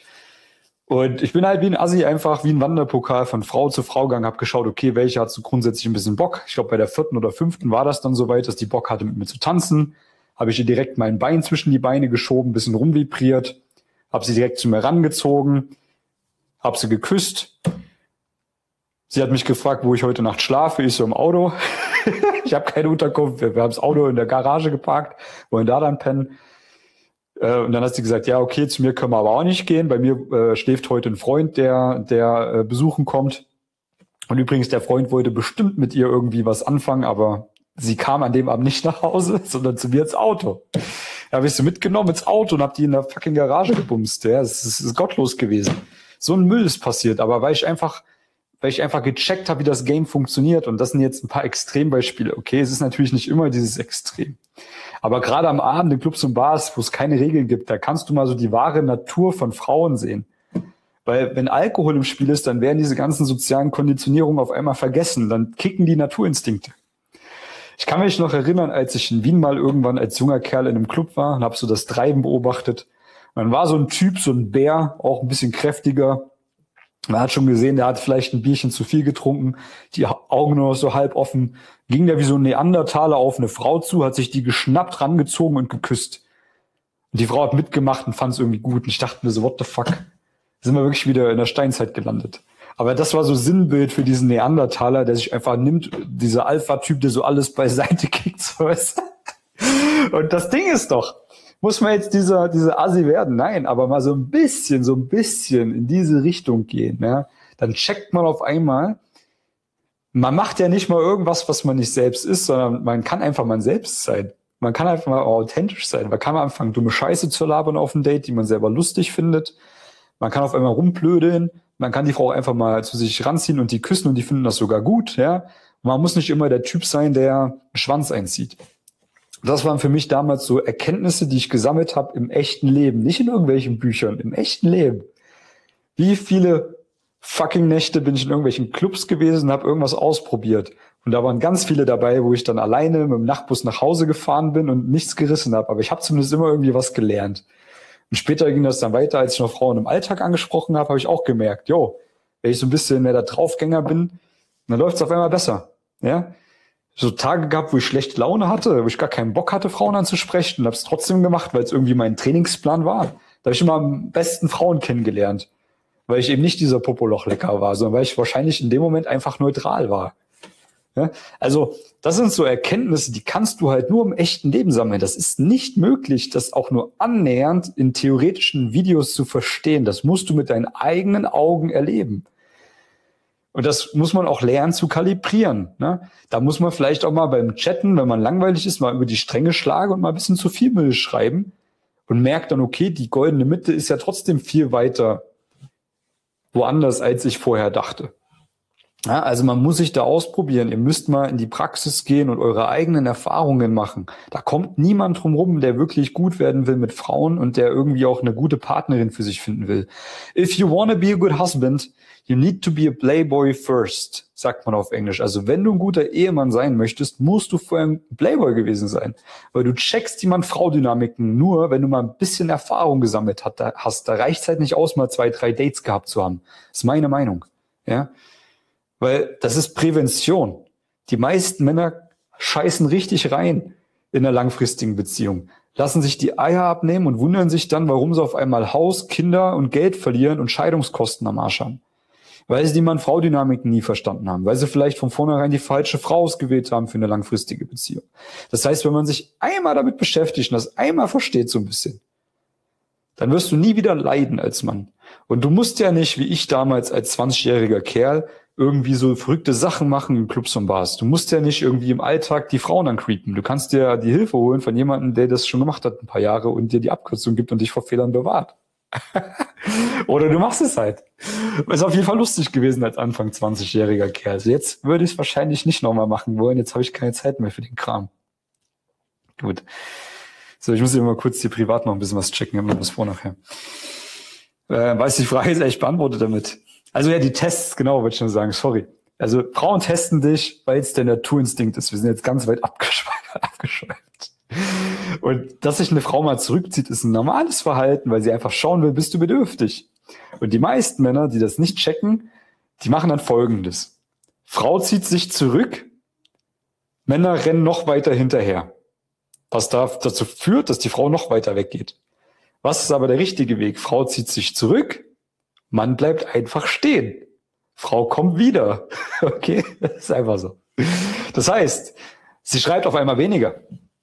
Und ich bin halt wie ein Assi einfach, wie ein Wanderpokal von Frau zu Frau gegangen, habe geschaut, okay, welche hat so grundsätzlich ein bisschen Bock. Ich glaube, bei der vierten oder fünften war das dann soweit, dass die Bock hatte, mit mir zu tanzen. Habe ich ihr direkt mein Bein zwischen die Beine geschoben, ein bisschen rumvibriert, habe sie direkt zu mir rangezogen, habe sie geküsst. Sie hat mich gefragt, wo ich heute Nacht schlafe. Ich so im Auto. Ich habe keine Unterkunft. Wir, wir haben das Auto in der Garage geparkt, wollen da dann pennen. Äh, und dann hat sie gesagt, ja, okay, zu mir können wir aber auch nicht gehen. Bei mir äh, schläft heute ein Freund, der, der äh, besuchen kommt. Und übrigens, der Freund wollte bestimmt mit ihr irgendwie was anfangen, aber sie kam an dem Abend nicht nach Hause, sondern zu mir ins Auto. Da habe ich sie mitgenommen ins Auto und habe die in der fucking Garage gebumst. Ja, es ist, ist gottlos gewesen. So ein Müll ist passiert, aber weil ich einfach weil ich einfach gecheckt habe, wie das Game funktioniert. Und das sind jetzt ein paar Extrembeispiele. Okay, es ist natürlich nicht immer dieses Extrem. Aber gerade am Abend in Clubs und Bars, wo es keine Regeln gibt, da kannst du mal so die wahre Natur von Frauen sehen. Weil wenn Alkohol im Spiel ist, dann werden diese ganzen sozialen Konditionierungen auf einmal vergessen. Dann kicken die Naturinstinkte. Ich kann mich noch erinnern, als ich in Wien mal irgendwann als junger Kerl in einem Club war und habe so das Treiben beobachtet. Man war so ein Typ, so ein Bär, auch ein bisschen kräftiger. Man hat schon gesehen, der hat vielleicht ein Bierchen zu viel getrunken, die Augen nur noch so halb offen. Ging der wie so ein Neandertaler auf eine Frau zu, hat sich die geschnappt, rangezogen und geküsst. Und die Frau hat mitgemacht und fand es irgendwie gut. Und ich dachte mir so, what the fuck? Sind wir wirklich wieder in der Steinzeit gelandet. Aber das war so Sinnbild für diesen Neandertaler, der sich einfach nimmt, dieser Alpha-Typ, der so alles beiseite kickt. So ist. Und das Ding ist doch, muss man jetzt dieser, dieser Assi werden? Nein, aber mal so ein bisschen, so ein bisschen in diese Richtung gehen. Ja? Dann checkt man auf einmal, man macht ja nicht mal irgendwas, was man nicht selbst ist, sondern man kann einfach man selbst sein. Man kann einfach mal authentisch sein. Man kann mal anfangen, dumme Scheiße zu labern auf dem Date, die man selber lustig findet. Man kann auf einmal rumplödeln. Man kann die Frau einfach mal zu sich ranziehen und die küssen und die finden das sogar gut. Ja? Man muss nicht immer der Typ sein, der einen Schwanz einzieht. Das waren für mich damals so Erkenntnisse, die ich gesammelt habe im echten Leben. Nicht in irgendwelchen Büchern, im echten Leben. Wie viele fucking Nächte bin ich in irgendwelchen Clubs gewesen und habe irgendwas ausprobiert. Und da waren ganz viele dabei, wo ich dann alleine mit dem Nachtbus nach Hause gefahren bin und nichts gerissen habe. Aber ich habe zumindest immer irgendwie was gelernt. Und später ging das dann weiter, als ich noch Frauen im Alltag angesprochen habe, habe ich auch gemerkt, jo, wenn ich so ein bisschen mehr der Draufgänger bin, dann läuft es auf einmal besser. Ja? So Tage gehabt, wo ich schlechte Laune hatte, wo ich gar keinen Bock hatte, Frauen anzusprechen und habe es trotzdem gemacht, weil es irgendwie mein Trainingsplan war. Da habe ich immer am besten Frauen kennengelernt, weil ich eben nicht dieser Popoloch-Lecker war, sondern weil ich wahrscheinlich in dem Moment einfach neutral war. Ja? Also das sind so Erkenntnisse, die kannst du halt nur im echten Leben sammeln. Das ist nicht möglich, das auch nur annähernd in theoretischen Videos zu verstehen. Das musst du mit deinen eigenen Augen erleben. Und das muss man auch lernen zu kalibrieren. Ne? Da muss man vielleicht auch mal beim Chatten, wenn man langweilig ist, mal über die Stränge schlagen und mal ein bisschen zu viel Müll schreiben und merkt dann, okay, die goldene Mitte ist ja trotzdem viel weiter woanders, als ich vorher dachte. Ja, also man muss sich da ausprobieren. Ihr müsst mal in die Praxis gehen und eure eigenen Erfahrungen machen. Da kommt niemand drum rum, der wirklich gut werden will mit Frauen und der irgendwie auch eine gute Partnerin für sich finden will. If you want to be a good husband, you need to be a playboy first, sagt man auf Englisch. Also wenn du ein guter Ehemann sein möchtest, musst du vorher ein Playboy gewesen sein. Weil du checkst die Mann-Frau-Dynamiken nur, wenn du mal ein bisschen Erfahrung gesammelt hast. Da reicht es halt nicht aus, mal zwei, drei Dates gehabt zu haben. Das ist meine Meinung. Ja. Weil das ist Prävention. Die meisten Männer scheißen richtig rein in einer langfristigen Beziehung, lassen sich die Eier abnehmen und wundern sich dann, warum sie auf einmal Haus, Kinder und Geld verlieren und Scheidungskosten am Arsch haben. Weil sie die Mann-Frau-Dynamik nie verstanden haben, weil sie vielleicht von vornherein die falsche Frau ausgewählt haben für eine langfristige Beziehung. Das heißt, wenn man sich einmal damit beschäftigt und das einmal versteht so ein bisschen, dann wirst du nie wieder leiden als Mann. Und du musst ja nicht, wie ich damals als zwanzigjähriger Kerl, irgendwie so verrückte Sachen machen in Clubs und Bars. Du musst ja nicht irgendwie im Alltag die Frauen ancreepen. Du kannst dir die Hilfe holen von jemandem, der das schon gemacht hat ein paar Jahre und dir die Abkürzung gibt und dich vor Fehlern bewahrt. Oder du machst es halt. Ist auf jeden Fall lustig gewesen als Anfang zwanzigjähriger Kerl. Also jetzt würde ich es wahrscheinlich nicht nochmal machen wollen. Jetzt habe ich keine Zeit mehr für den Kram. Gut. So, ich muss hier mal kurz hier privat noch ein bisschen was checken. Haben wir das vor nachher. Äh, weiß die Frage ist echt beantwortet damit. Also ja, die Tests, genau, wollte ich schon sagen, sorry. Also Frauen testen dich, weil es der Naturinstinkt ist. Wir sind jetzt ganz weit abgeschweift. Und dass sich eine Frau mal zurückzieht, ist ein normales Verhalten, weil sie einfach schauen will, bist du bedürftig. Und die meisten Männer, die das nicht checken, die machen dann Folgendes. Frau zieht sich zurück, Männer rennen noch weiter hinterher. Was dazu führt, dass die Frau noch weiter weggeht. Was ist aber der richtige Weg? Frau zieht sich zurück, Mann bleibt einfach stehen. Frau kommt wieder. Okay, das ist einfach so. Das heißt, sie schreibt auf einmal weniger.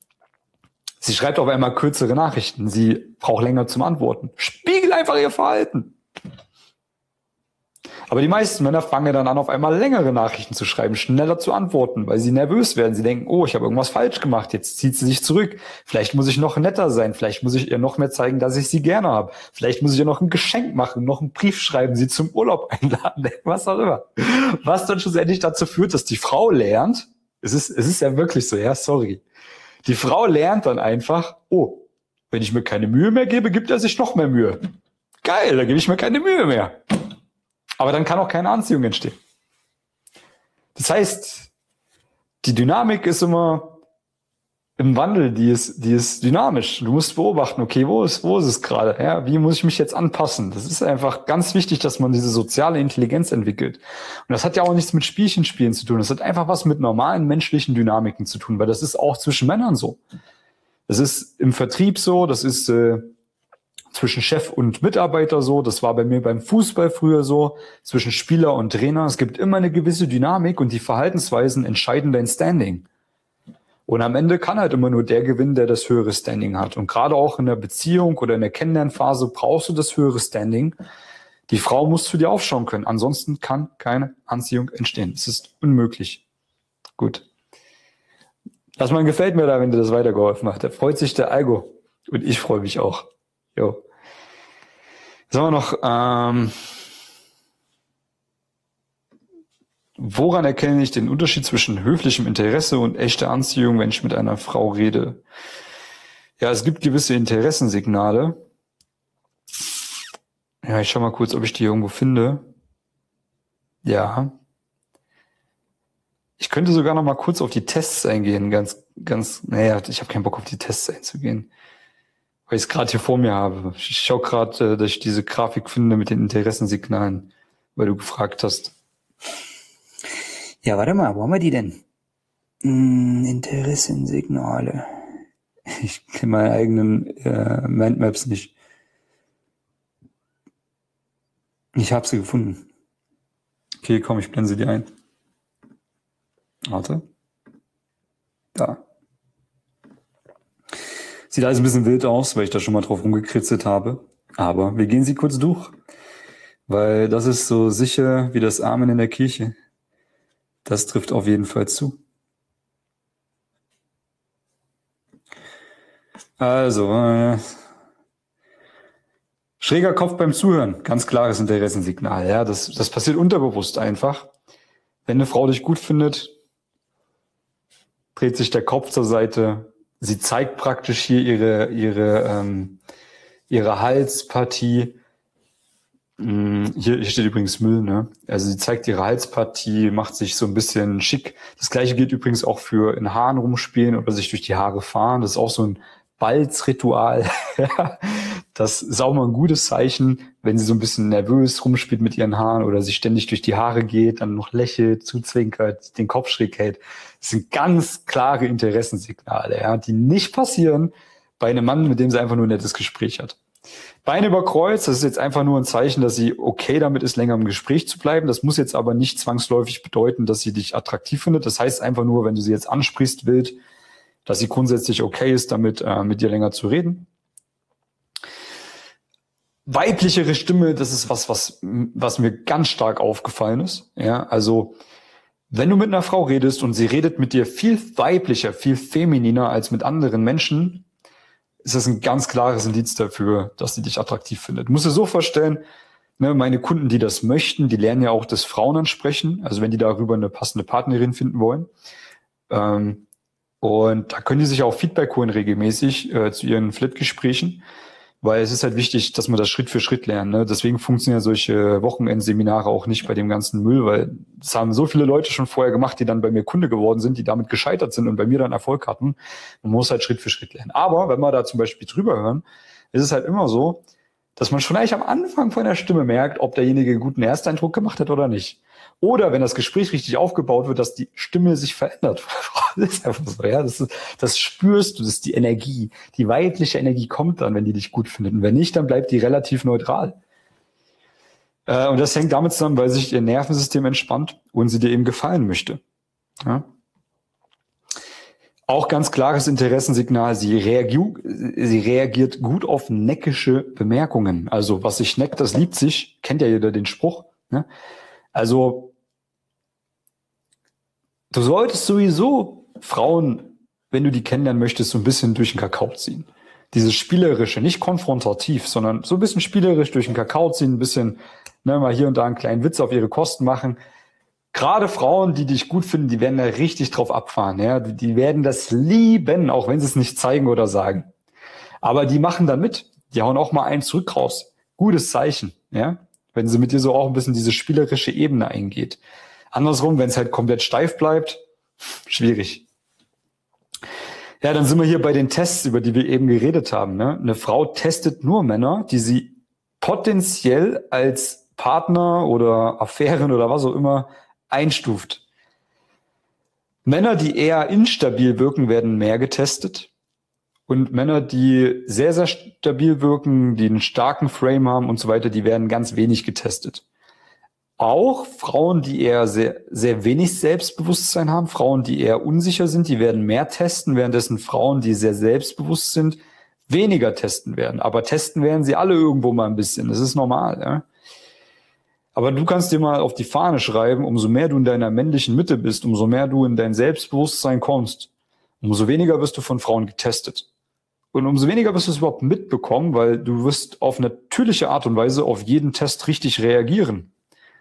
Sie schreibt auf einmal kürzere Nachrichten. Sie braucht länger zum Antworten. Spiegel einfach ihr Verhalten. Aber die meisten Männer fangen dann an, auf einmal längere Nachrichten zu schreiben, schneller zu antworten, weil sie nervös werden. Sie denken, oh, ich habe irgendwas falsch gemacht, jetzt zieht sie sich zurück. Vielleicht muss ich noch netter sein, vielleicht muss ich ihr noch mehr zeigen, dass ich sie gerne habe. Vielleicht muss ich ihr noch ein Geschenk machen, noch einen Brief schreiben, sie zum Urlaub einladen, was auch immer. Was dann schlussendlich dazu führt, dass die Frau lernt, es ist, es ist ja wirklich so, ja, sorry. Die Frau lernt dann einfach, oh, wenn ich mir keine Mühe mehr gebe, gibt er sich noch mehr Mühe. Geil, da gebe ich mir keine Mühe mehr. Aber dann kann auch keine Anziehung entstehen. Das heißt, die Dynamik ist immer im Wandel, die ist, die ist dynamisch. Du musst beobachten, okay, wo ist, wo ist es gerade? Ja, wie muss ich mich jetzt anpassen? Das ist einfach ganz wichtig, dass man diese soziale Intelligenz entwickelt. Und das hat ja auch nichts mit Spielchenspielen zu tun. Das hat einfach was mit normalen menschlichen Dynamiken zu tun, weil das ist auch zwischen Männern so. Das ist im Vertrieb so, das ist äh, zwischen Chef und Mitarbeiter so, das war bei mir beim Fußball früher so, zwischen Spieler und Trainer. Es gibt immer eine gewisse Dynamik und die Verhaltensweisen entscheiden dein Standing. Und am Ende kann halt immer nur der gewinnen, der das höhere Standing hat. Und gerade auch in der Beziehung oder in der Kennenlernphase brauchst du das höhere Standing. Die Frau muss zu dir aufschauen können. Ansonsten kann keine Anziehung entstehen. Es ist unmöglich. Gut. Lass mal, gefällt mir da, wenn dir das weitergeholfen hat. Da freut sich der Algo. Und ich freue mich auch. Jo. Sagen wir noch, ähm, woran erkenne ich den Unterschied zwischen höflichem Interesse und echter Anziehung, wenn ich mit einer Frau rede? Ja, es gibt gewisse Interessensignale. Ja, ich schau mal kurz, ob ich die irgendwo finde. Ja. Ich könnte sogar noch mal kurz auf die Tests eingehen. Ganz, ganz, naja, ich habe keinen Bock auf die Tests einzugehen, weil ich es gerade hier vor mir habe. Ich schaue gerade, dass ich diese Grafik finde mit den Interessensignalen, weil du gefragt hast. Ja, warte mal, wo haben wir die denn? Hm, Interessensignale. Ich kenne meine eigenen äh, Mindmaps nicht. Ich habe sie gefunden. Okay, komm, ich blende sie dir ein. Warte. Da. Sieht alles ein bisschen wild aus, weil ich da schon mal drauf rumgekritzelt habe. Aber wir gehen sie kurz durch. Weil das ist so sicher wie das Amen in der Kirche. Das trifft auf jeden Fall zu. Also, äh, schräger Kopf beim Zuhören, ganz klares Interessensignal. Ja, das, das passiert unterbewusst einfach. Wenn eine Frau dich gut findet, dreht sich der Kopf zur Seite. Sie zeigt praktisch hier ihre ihre ähm, ihre Halspartie. Hier, hier steht übrigens Müll, ne? Also sie zeigt ihre Halspartie, macht sich so ein bisschen schick. Das gleiche gilt übrigens auch für in Haaren rumspielen oder sich durch die Haare fahren. Das ist auch so ein Balzritual. Das ist auch mal ein gutes Zeichen, wenn sie so ein bisschen nervös rumspielt mit ihren Haaren oder sie ständig durch die Haare geht, dann noch lächelt, zuzwinkert, den Kopf schräg hält. Das sind ganz klare Interessensignale, ja, die nicht passieren bei einem Mann, mit dem sie einfach nur ein nettes Gespräch hat. Beine über Kreuz, das ist jetzt einfach nur ein Zeichen, dass sie okay damit ist, länger im Gespräch zu bleiben. Das muss jetzt aber nicht zwangsläufig bedeuten, dass sie dich attraktiv findet. Das heißt einfach nur, wenn du sie jetzt ansprichst, wild, dass sie grundsätzlich okay ist, damit äh, mit dir länger zu reden. Weiblichere Stimme, das ist was, was, was mir ganz stark aufgefallen ist. Ja, also wenn du mit einer Frau redest und sie redet mit dir viel weiblicher, viel femininer als mit anderen Menschen, ist das ein ganz klares Indiz dafür, dass sie dich attraktiv findet. Du musst dir so vorstellen, ne, meine Kunden, die das möchten, die lernen ja auch das Frauen ansprechen, also wenn die darüber eine passende Partnerin finden wollen. Ähm, und da können die sich auch Feedback holen regelmäßig äh, zu ihren Flirt-Gesprächen, weil es ist halt wichtig, dass man das Schritt für Schritt lernt. Ne? Deswegen funktionieren solche Wochenendseminare auch nicht bei dem ganzen Müll, weil das haben so viele Leute schon vorher gemacht, die dann bei mir Kunde geworden sind, die damit gescheitert sind und bei mir dann Erfolg hatten. Man muss halt Schritt für Schritt lernen. Aber wenn wir da zum Beispiel drüber hören, ist es halt immer so, dass man schon eigentlich am Anfang von der Stimme merkt, ob derjenige einen guten Ersteindruck gemacht hat oder nicht. Oder wenn das Gespräch richtig aufgebaut wird, dass die Stimme sich verändert. Das ist einfach so, ja. Das ist, das spürst du, das ist die Energie. Die weibliche Energie kommt dann, wenn die dich gut findet. Und wenn nicht, dann bleibt die relativ neutral. Äh, und das hängt damit zusammen, weil sich ihr Nervensystem entspannt und sie dir eben gefallen möchte. Ja. Auch ganz klares Interessensignal, sie reagiert, sie reagiert gut auf neckische Bemerkungen. Also was sich neckt, das liebt sich. Kennt ja jeder den Spruch. Ne? Also, du solltest sowieso Frauen, wenn du die kennenlernen möchtest, so ein bisschen durch den Kakao ziehen. Dieses Spielerische, nicht konfrontativ, sondern so ein bisschen spielerisch durch den Kakao ziehen, ein bisschen, ne, mal hier und da einen kleinen Witz auf ihre Kosten machen. Gerade Frauen, die dich gut finden, die werden da richtig drauf abfahren. Ja? Die, die werden das lieben, auch wenn sie es nicht zeigen oder sagen. Aber die machen da mit. Die hauen auch mal einen zurück raus. Gutes Zeichen, ja, wenn sie mit dir so auch ein bisschen diese spielerische Ebene eingeht. Andersrum, wenn es halt komplett steif bleibt, schwierig. Ja, dann sind wir hier bei den Tests, über die wir eben geredet haben. Ne? Eine Frau testet nur Männer, die sie potenziell als Partner oder Affären oder was auch immer einstuft. Männer, die eher instabil wirken, werden mehr getestet. Und Männer, die sehr, sehr stabil wirken, die einen starken Frame haben und so weiter, die werden ganz wenig getestet. Auch Frauen, die eher sehr, sehr wenig Selbstbewusstsein haben, Frauen, die eher unsicher sind, die werden mehr testen, währenddessen Frauen, die sehr selbstbewusst sind, weniger testen werden. Aber testen werden sie alle irgendwo mal ein bisschen. Das ist normal, ja. Aber du kannst dir mal auf die Fahne schreiben, umso mehr du in deiner männlichen Mitte bist, umso mehr du in dein Selbstbewusstsein kommst, umso weniger wirst du von Frauen getestet. Und umso weniger wirst du es überhaupt mitbekommen, weil du wirst auf natürliche Art und Weise auf jeden Test richtig reagieren.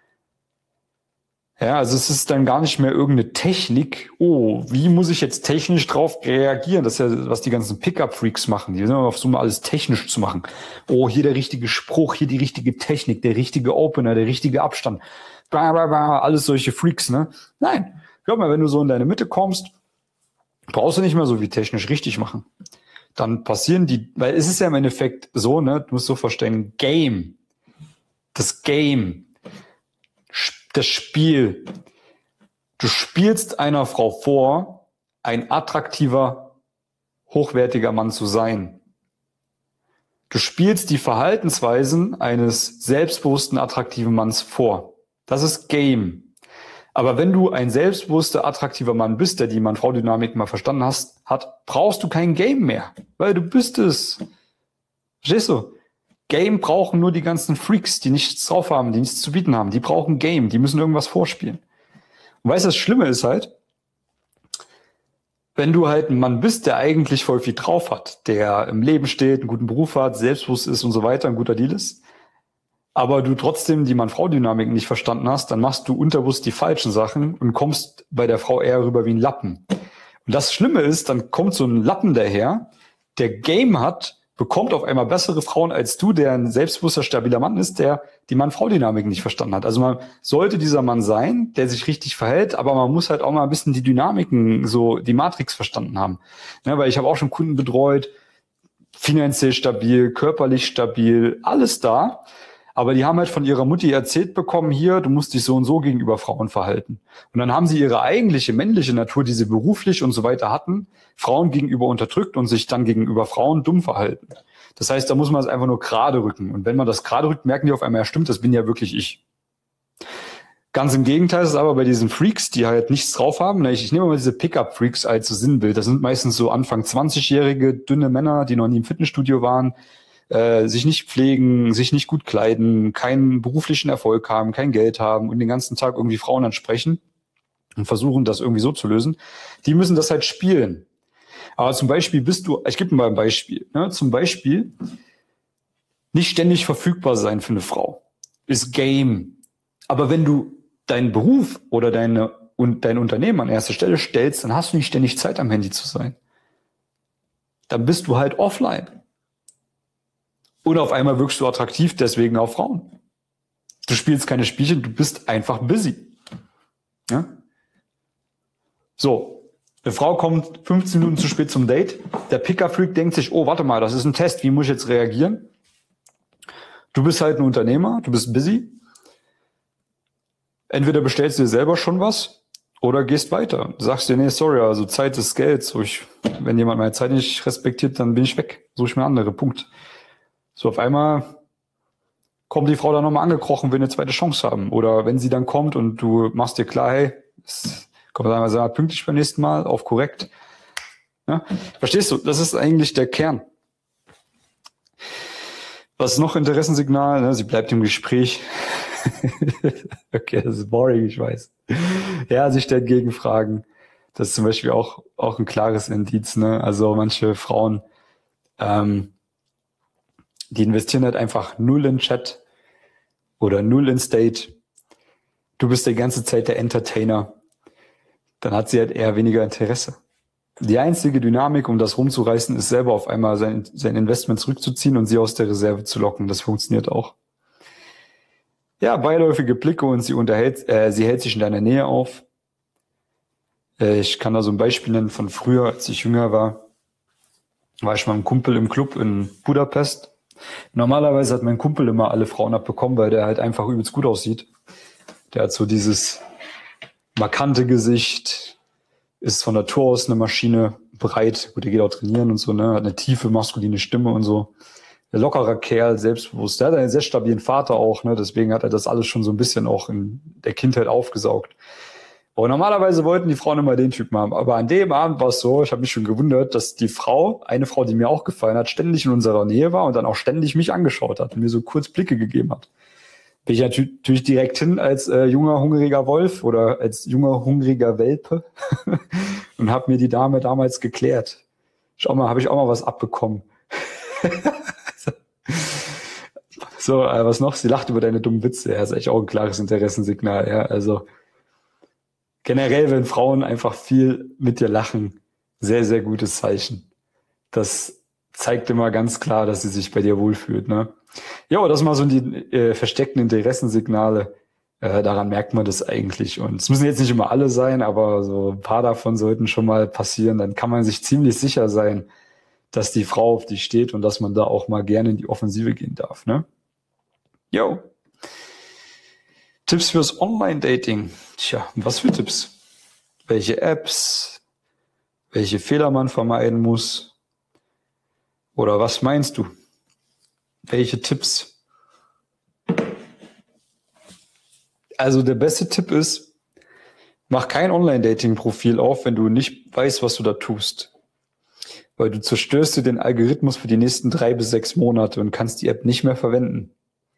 Ja, also es ist dann gar nicht mehr irgendeine Technik. Oh, wie muss ich jetzt technisch drauf reagieren? Das ist ja, was die ganzen Pickup-Freaks machen. Die sind immer versuchen, alles technisch zu machen. Oh, hier der richtige Spruch, hier die richtige Technik, der richtige Opener, der richtige Abstand. Blah, blah, blah, alles solche Freaks, ne? Nein, glaub mal, wenn du so in deine Mitte kommst, brauchst du nicht mehr so wie technisch richtig machen. Dann passieren die, weil es ist ja im Endeffekt so, ne? Du musst so verstehen, Game. Das Game. Das Spiel. Du spielst einer Frau vor, ein attraktiver, hochwertiger Mann zu sein. Du spielst die Verhaltensweisen eines selbstbewussten, attraktiven Manns vor. Das ist Game. Aber wenn du ein selbstbewusster, attraktiver Mann bist, der die Mann-Frau-Dynamik mal verstanden hast, hat, brauchst du kein Game mehr, weil du bist es. Verstehst du? Game brauchen nur die ganzen Freaks, die nichts drauf haben, die nichts zu bieten haben. Die brauchen Game, die müssen irgendwas vorspielen. Und weißt du, das Schlimme ist halt, wenn du halt ein Mann bist, der eigentlich voll viel drauf hat, der im Leben steht, einen guten Beruf hat, selbstbewusst ist und so weiter, ein guter Deal ist, aber du trotzdem die Mann-Frau-Dynamik nicht verstanden hast, dann machst du unterbewusst die falschen Sachen und kommst bei der Frau eher rüber wie ein Lappen. Und das Schlimme ist, dann kommt so ein Lappen daher, der Game hat, bekommt auf einmal bessere Frauen als du, der ein selbstbewusster, stabiler Mann ist, der die Mann-Frau-Dynamik nicht verstanden hat. Also man sollte dieser Mann sein, der sich richtig verhält, aber man muss halt auch mal ein bisschen die Dynamiken, so die Matrix verstanden haben. Ja, weil ich habe auch schon Kunden betreut, finanziell stabil, körperlich stabil, alles da. Aber die haben halt von ihrer Mutti erzählt bekommen, hier, du musst dich so und so gegenüber Frauen verhalten. Und dann haben sie ihre eigentliche männliche Natur, die sie beruflich und so weiter hatten, Frauen gegenüber unterdrückt und sich dann gegenüber Frauen dumm verhalten. Das heißt, da muss man es einfach nur gerade rücken. Und wenn man das gerade rückt, merken die auf einmal, ja stimmt, das bin ja wirklich ich. Ganz im Gegenteil ist es aber bei diesen Freaks, die halt nichts drauf haben. Ich, ich nehme mal diese Pickup-Freaks als Sinnbild. Das sind meistens so Anfang zwanzigjährige, dünne Männer, die noch nie im Fitnessstudio waren, Äh, sich nicht pflegen, sich nicht gut kleiden, keinen beruflichen Erfolg haben, kein Geld haben und den ganzen Tag irgendwie Frauen ansprechen und versuchen, das irgendwie so zu lösen, die müssen das halt spielen. Aber zum Beispiel bist du, ich gebe mal ein Beispiel, ne? Zum Beispiel nicht ständig verfügbar sein für eine Frau ist Game. Aber wenn du deinen Beruf oder deine und dein Unternehmen an erste Stelle stellst, dann hast du nicht ständig Zeit am Handy zu sein. Dann bist du halt offline. Und auf einmal wirkst du attraktiv, deswegen auf Frauen. Du spielst keine Spielchen, du bist einfach busy. Ja? So, eine Frau kommt fünfzehn Minuten zu spät zum Date. Der Picker-Freak denkt sich, oh, warte mal, das ist ein Test, wie muss ich jetzt reagieren? Du bist halt ein Unternehmer, du bist busy. Entweder bestellst du dir selber schon was oder gehst weiter. Du sagst dir, nee, sorry, also Zeit ist Geld. So ich, wenn jemand meine Zeit nicht respektiert, dann bin ich weg. Suche ich mir andere, Punkt. So, auf einmal kommt die Frau dann nochmal angekrochen, will eine zweite Chance haben. Oder wenn sie dann kommt und du machst dir klar, hey, komm, sagen wir mal, pünktlich beim nächsten Mal, auf korrekt. Ja? Verstehst du? Das ist eigentlich der Kern. Was noch Interessensignal, ne? Sie bleibt im Gespräch. Okay, das ist boring, ich weiß. Ja, sich stellen Gegenfragen. Das ist zum Beispiel auch, auch ein klares Indiz, ne? Also manche Frauen, ähm, die investieren halt einfach null in Chat oder null in State. Du bist die ganze Zeit der Entertainer. Dann hat sie halt eher weniger Interesse. Die einzige Dynamik, um das rumzureißen, ist selber auf einmal sein, sein Investment zurückzuziehen und sie aus der Reserve zu locken. Das funktioniert auch. Ja, beiläufige Blicke und sie unterhält, äh, sie hält sich in deiner Nähe auf. Äh, ich kann da so ein Beispiel nennen von früher, als ich jünger war. War ich mal ein Kumpel im Club in Budapest. Normalerweise hat mein Kumpel immer alle Frauen abbekommen, weil der halt einfach übelst gut aussieht. Der hat so dieses markante Gesicht, ist von Natur aus eine Maschine, breit, gut, der geht auch trainieren und so, ne, hat eine tiefe, maskuline Stimme und so. Ein lockerer Kerl, selbstbewusst. Der hat einen sehr stabilen Vater auch, ne, deswegen hat er das alles schon so ein bisschen auch in der Kindheit aufgesaugt. Und normalerweise wollten die Frauen immer den Typen haben. Aber an dem Abend war es so, ich habe mich schon gewundert, dass die Frau, eine Frau, die mir auch gefallen hat, ständig in unserer Nähe war und dann auch ständig mich angeschaut hat und mir so kurz Blicke gegeben hat. Bin ich natürlich direkt hin als äh, junger, hungriger Wolf oder als junger, hungriger Welpe und habe mir die Dame damals geklärt. Schau mal, habe ich auch mal was abbekommen. So, äh, was noch? Sie lacht über deine dummen Witze. Ja, ist eigentlich auch ein klares Interessensignal. Ja, also generell, wenn Frauen einfach viel mit dir lachen, sehr, sehr gutes Zeichen. Das zeigt immer ganz klar, dass sie sich bei dir wohlfühlt, ne? Ja, das sind mal so die äh, versteckten Interessensignale. Äh, daran merkt man das eigentlich. Und es müssen jetzt nicht immer alle sein, aber so ein paar davon sollten schon mal passieren. Dann kann man sich ziemlich sicher sein, dass die Frau auf dich steht und dass man da auch mal gerne in die Offensive gehen darf, ne? Jo. Tipps fürs Online-Dating. Tja, was für Tipps? Welche Apps? Welche Fehler man vermeiden muss? Oder was meinst du? Welche Tipps? Also der beste Tipp ist, mach kein Online-Dating-Profil auf, wenn du nicht weißt, was du da tust. Weil du zerstörst dir den Algorithmus für die nächsten drei bis sechs Monate und kannst die App nicht mehr verwenden.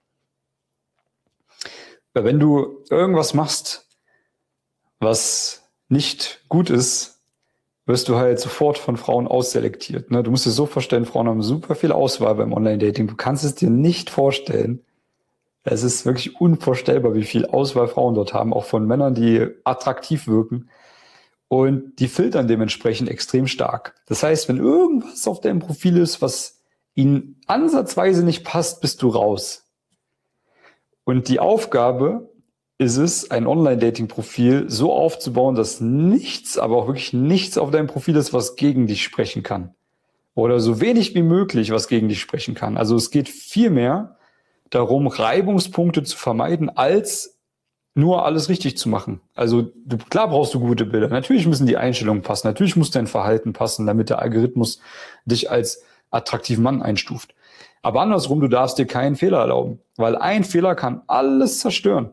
Weil wenn du irgendwas machst, was nicht gut ist, wirst du halt sofort von Frauen ausselektiert. Ne? Du musst dir so vorstellen, Frauen haben super viel Auswahl beim Online-Dating. Du kannst es dir nicht vorstellen. Es ist wirklich unvorstellbar, wie viel Auswahl Frauen dort haben, auch von Männern, die attraktiv wirken. Und die filtern dementsprechend extrem stark. Das heißt, wenn irgendwas auf deinem Profil ist, was ihnen ansatzweise nicht passt, bist du raus. Und die Aufgabe ist es, ein Online-Dating-Profil so aufzubauen, dass nichts, aber auch wirklich nichts auf deinem Profil ist, was gegen dich sprechen kann. Oder so wenig wie möglich, was gegen dich sprechen kann. Also es geht vielmehr darum, Reibungspunkte zu vermeiden, als nur alles richtig zu machen. Also du, klar brauchst du gute Bilder. Natürlich müssen die Einstellungen passen. Natürlich muss dein Verhalten passen, damit der Algorithmus dich als attraktiven Mann einstuft. Aber andersrum, du darfst dir keinen Fehler erlauben, weil ein Fehler kann alles zerstören.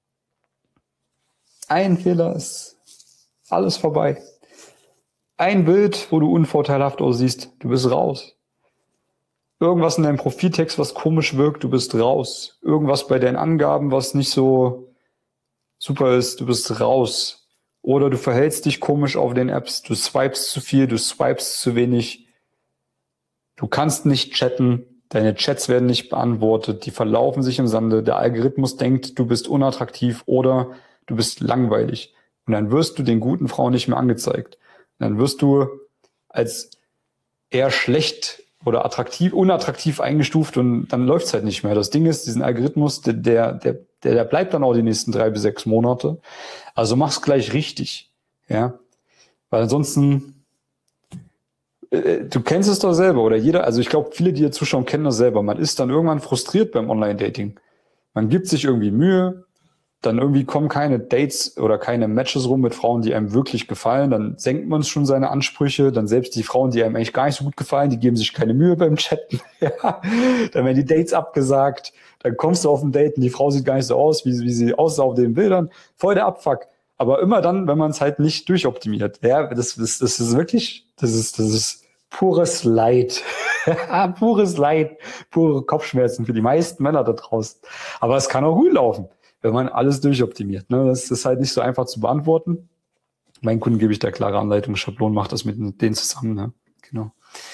Ein Fehler ist alles vorbei. Ein Bild, wo du unvorteilhaft aussiehst, du bist raus. Irgendwas in deinem Profiltext, was komisch wirkt, du bist raus. Irgendwas bei deinen Angaben, was nicht so super ist, du bist raus. Oder du verhältst dich komisch auf den Apps, du swipest zu viel, du swipest zu wenig. Du kannst nicht chatten, deine Chats werden nicht beantwortet, die verlaufen sich im Sande, der Algorithmus denkt, du bist unattraktiv oder du bist langweilig. Und dann wirst du den guten Frauen nicht mehr angezeigt. Und dann wirst du als eher schlecht oder attraktiv, unattraktiv eingestuft und dann läuft's halt nicht mehr. Das Ding ist, diesen Algorithmus, der, der, der, der bleibt dann auch die nächsten drei bis sechs Monate. Also mach's gleich richtig, ja. Weil ansonsten, äh, du kennst es doch selber oder jeder, also ich glaube, viele, die hier zuschauen, kennen das selber. Man ist dann irgendwann frustriert beim Online-Dating. Man gibt sich irgendwie Mühe, dann irgendwie kommen keine Dates oder keine Matches rum mit Frauen, die einem wirklich gefallen, dann senkt man schon seine Ansprüche, dann selbst die Frauen, die einem eigentlich gar nicht so gut gefallen, die geben sich keine Mühe beim Chatten, ja. Dann werden die Dates abgesagt, dann kommst du auf ein Date und die Frau sieht gar nicht so aus, wie, wie sie aussah auf den Bildern, voll der Abfuck. Aber immer dann, wenn man es halt nicht durchoptimiert, ja, das, das, das ist wirklich, das ist, das ist pures Leid. Pures Leid, pure Kopfschmerzen für die meisten Männer da draußen. Aber es kann auch gut laufen, wenn man alles durchoptimiert. Ne? Das ist halt nicht so einfach zu beantworten. Meinen Kunden gebe ich da klare Anleitung, Schablonen, macht das mit denen zusammen. Ne? Genau.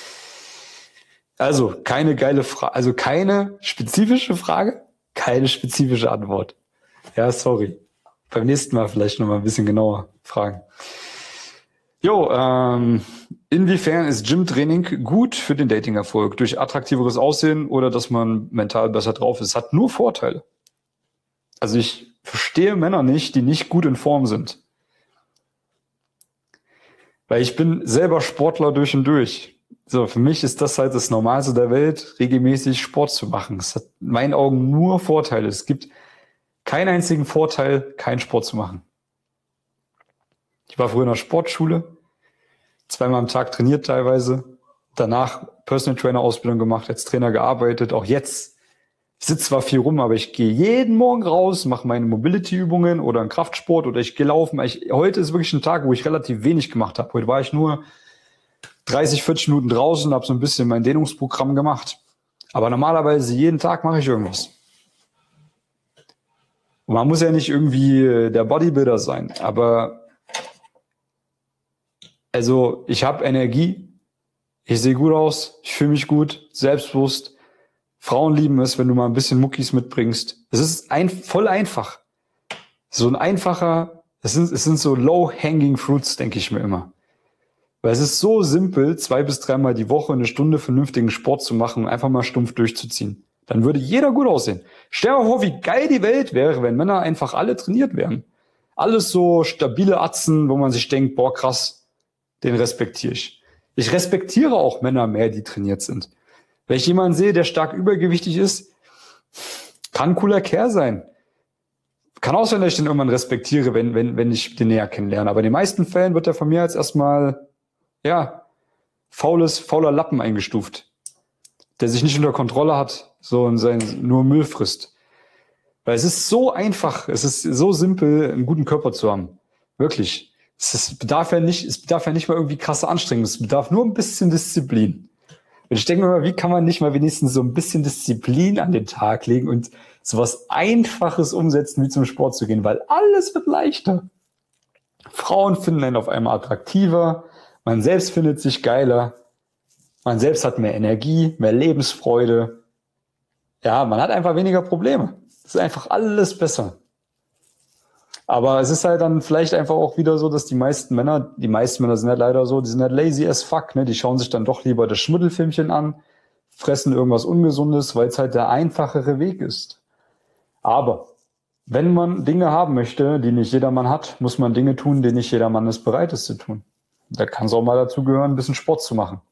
Also keine geile Frage, also keine spezifische Frage, keine spezifische Antwort. Ja, sorry. Beim nächsten Mal vielleicht noch mal ein bisschen genauer fragen. Jo, ähm, inwiefern ist Gym-Training gut für den Dating-Erfolg? Durch attraktiveres Aussehen oder dass man mental besser drauf ist? Hat nur Vorteile. Also ich verstehe Männer nicht, die nicht gut in Form sind. Weil ich bin selber Sportler durch und durch. So, für mich ist das halt das Normalste der Welt, regelmäßig Sport zu machen. Es hat in meinen Augen nur Vorteile. Es gibt keinen einzigen Vorteil, keinen Sport zu machen. Ich war früher in der Sportschule, zweimal am Tag trainiert teilweise, danach Personal Trainer Ausbildung gemacht, als Trainer gearbeitet, auch jetzt. Ich sitze zwar viel rum, aber ich gehe jeden Morgen raus, mache meine Mobility-Übungen oder einen Kraftsport oder ich gehe laufen. Ich, heute ist wirklich ein Tag, wo ich relativ wenig gemacht habe. Heute war ich nur dreißig, vierzig Minuten draußen, habe so ein bisschen mein Dehnungsprogramm gemacht. Aber normalerweise jeden Tag mache ich irgendwas. Und man muss ja nicht irgendwie der Bodybuilder sein, aber also ich habe Energie, ich sehe gut aus, ich fühle mich gut, selbstbewusst. Frauen lieben es, wenn du mal ein bisschen Muckis mitbringst. Es ist ein, voll einfach. So ein einfacher, es sind, es sind so low-hanging fruits, denke ich mir immer. Weil es ist so simpel, zwei bis dreimal die Woche eine Stunde vernünftigen Sport zu machen und einfach mal stumpf durchzuziehen. Dann würde jeder gut aussehen. Stell dir mal vor, wie geil die Welt wäre, wenn Männer einfach alle trainiert wären. Alles so stabile Atzen, wo man sich denkt, boah krass, den respektiere ich. Ich respektiere auch Männer mehr, die trainiert sind. Wenn ich jemanden sehe, der stark übergewichtig ist, kann ein cooler Kerl sein. Kann auch sein, dass ich den irgendwann respektiere, wenn, wenn, wenn ich den näher kennenlerne. Aber in den meisten Fällen wird er von mir als erstmal, ja, faules, fauler Lappen eingestuft, der sich nicht unter Kontrolle hat, so und sein, nur Müll frisst. Weil es ist so einfach, es ist so simpel, einen guten Körper zu haben. Wirklich. Es ist, bedarf ja nicht, es bedarf ja nicht mal irgendwie krasse Anstrengung. Es bedarf nur ein bisschen Disziplin. Und ich denke mir mal, wie kann man nicht mal wenigstens so ein bisschen Disziplin an den Tag legen und sowas Einfaches umsetzen, wie zum Sport zu gehen, weil alles wird leichter. Frauen finden einen auf einmal attraktiver, man selbst findet sich geiler, man selbst hat mehr Energie, mehr Lebensfreude. Ja, man hat einfach weniger Probleme. Es ist einfach alles besser. Aber es ist halt dann vielleicht einfach auch wieder so, dass die meisten Männer, die meisten Männer sind halt leider so, die sind halt lazy as fuck, ne? Die schauen sich dann doch lieber das Schmuddelfilmchen an, fressen irgendwas Ungesundes, weil es halt der einfachere Weg ist. Aber wenn man Dinge haben möchte, die nicht jedermann hat, muss man Dinge tun, die nicht jedermann ist bereit ist zu tun. Da kann es auch mal dazu gehören, ein bisschen Sport zu machen.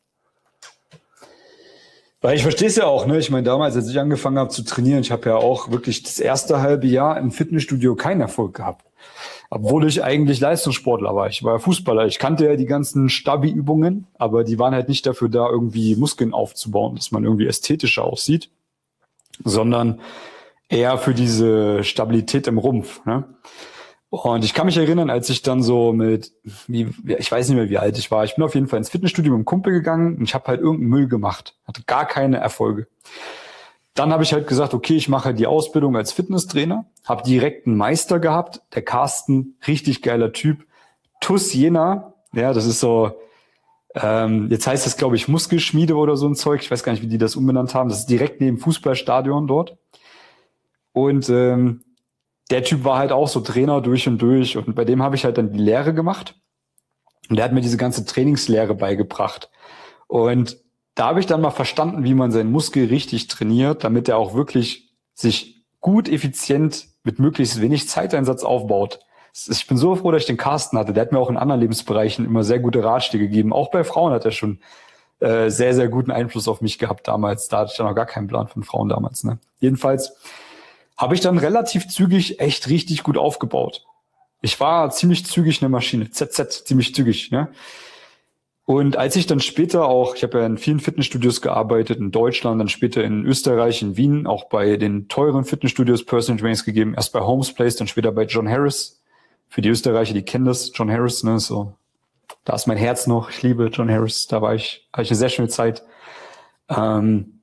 Weil ich verstehe es ja auch, ne? Ich meine, damals, als ich angefangen habe zu trainieren, ich habe ja auch wirklich das erste halbe Jahr im Fitnessstudio keinen Erfolg gehabt. Obwohl ich eigentlich Leistungssportler war. Ich war Fußballer. Ich kannte ja die ganzen Stabi-Übungen, aber die waren halt nicht dafür da, irgendwie Muskeln aufzubauen, dass man irgendwie ästhetischer aussieht, sondern eher für diese Stabilität im Rumpf, ne? Und ich kann mich erinnern, als ich dann so mit, wie, ich weiß nicht mehr, wie alt ich war, ich bin auf jeden Fall ins Fitnessstudio mit einem Kumpel gegangen und ich habe halt irgendeinen Müll gemacht, hatte gar keine Erfolge. Dann habe ich halt gesagt, okay, ich mache die Ausbildung als Fitnesstrainer, habe direkt einen Meister gehabt, der Carsten, richtig geiler Typ, T U S Jena, ja, das ist so, ähm, jetzt heißt das, glaube ich, Muskelschmiede oder so ein Zeug, ich weiß gar nicht, wie die das umbenannt haben, das ist direkt neben dem Fußballstadion dort. Und ähm, der Typ war halt auch so Trainer durch und durch und bei dem habe ich halt dann die Lehre gemacht und der hat mir diese ganze Trainingslehre beigebracht und da habe ich dann mal verstanden, wie man seinen Muskel richtig trainiert, damit er auch wirklich sich gut, effizient mit möglichst wenig Zeiteinsatz aufbaut. Ich bin so froh, dass ich den Carsten hatte, der hat mir auch in anderen Lebensbereichen immer sehr gute Ratschläge gegeben, auch bei Frauen hat er schon äh, sehr, sehr guten Einfluss auf mich gehabt damals, da hatte ich dann noch gar keinen Plan von Frauen damals, ne? Jedenfalls habe ich dann relativ zügig echt richtig gut aufgebaut. Ich war ziemlich zügig eine Maschine, Z Z, ziemlich zügig, ne? Und als ich dann später auch, ich habe ja in vielen Fitnessstudios gearbeitet, in Deutschland, dann später in Österreich, in Wien, auch bei den teuren Fitnessstudios Personal Trainings gegeben, erst bei Holmes Place, dann später bei John Harris. Für die Österreicher, die kennen das, John Harris, ne, so Da ist mein Herz noch. Ich liebe John Harris. Da war ich, hatte ich eine sehr schöne Zeit. Ähm,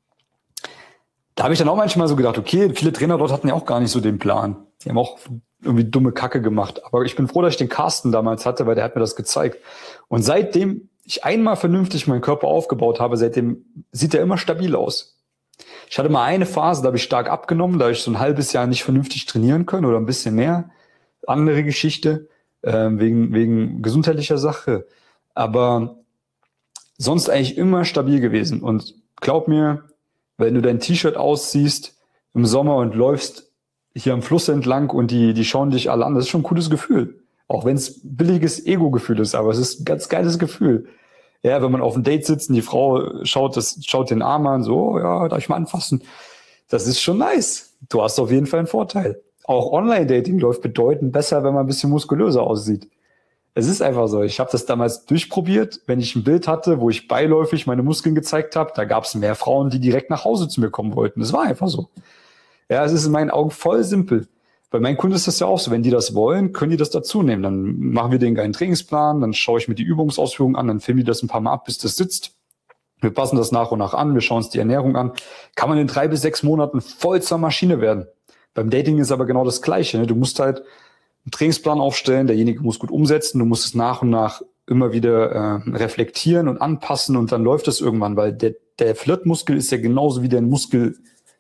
da habe ich dann auch manchmal so gedacht, okay, viele Trainer dort hatten ja auch gar nicht so den Plan. Die haben auch irgendwie dumme Kacke gemacht. Aber ich bin froh, dass ich den Carsten damals hatte, weil der hat mir das gezeigt. Und seitdem ich einmal vernünftig meinen Körper aufgebaut habe, seitdem sieht er immer stabil aus. Ich hatte mal eine Phase, da habe ich stark abgenommen, da habe ich so ein halbes Jahr nicht vernünftig trainieren können oder ein bisschen mehr. Andere Geschichte, äh, wegen, wegen gesundheitlicher Sache. Aber sonst eigentlich immer stabil gewesen. Und glaub mir, wenn du dein T-Shirt ausziehst im Sommer und läufst hier am Fluss entlang und die, die schauen dich alle an, das ist schon ein cooles Gefühl. Auch wenn es billiges Ego-Gefühl ist, aber es ist ein ganz geiles Gefühl. Ja, wenn man auf einem Date sitzt und die Frau schaut, das, schaut den Arm an, so, oh, ja, darf ich mal anfassen. Das ist schon nice. Du hast auf jeden Fall einen Vorteil. Auch Online-Dating läuft bedeutend besser, wenn man ein bisschen muskulöser aussieht. Es ist einfach so. Ich habe das damals durchprobiert. Wenn ich ein Bild hatte, wo ich beiläufig meine Muskeln gezeigt habe, da gab es mehr Frauen, die direkt nach Hause zu mir kommen wollten. Das war einfach so. Ja, es ist in meinen Augen voll simpel. Bei meinen Kunden ist das ja auch so. Wenn die das wollen, können die das dazu nehmen. Dann machen wir den geilen Trainingsplan, dann schaue ich mir die Übungsausführungen an, dann filmen die das ein paar Mal ab, bis das sitzt. Wir passen das nach und nach an, wir schauen uns die Ernährung an. Kann man in drei bis sechs Monaten voll zur Maschine werden. Beim Dating ist aber genau das Gleiche. Ne? Du musst halt einen Trainingsplan aufstellen, derjenige muss gut umsetzen, du musst es nach und nach immer wieder äh, reflektieren und anpassen und dann läuft das irgendwann, weil der, der Flirtmuskel ist ja genauso wie dein Muskel,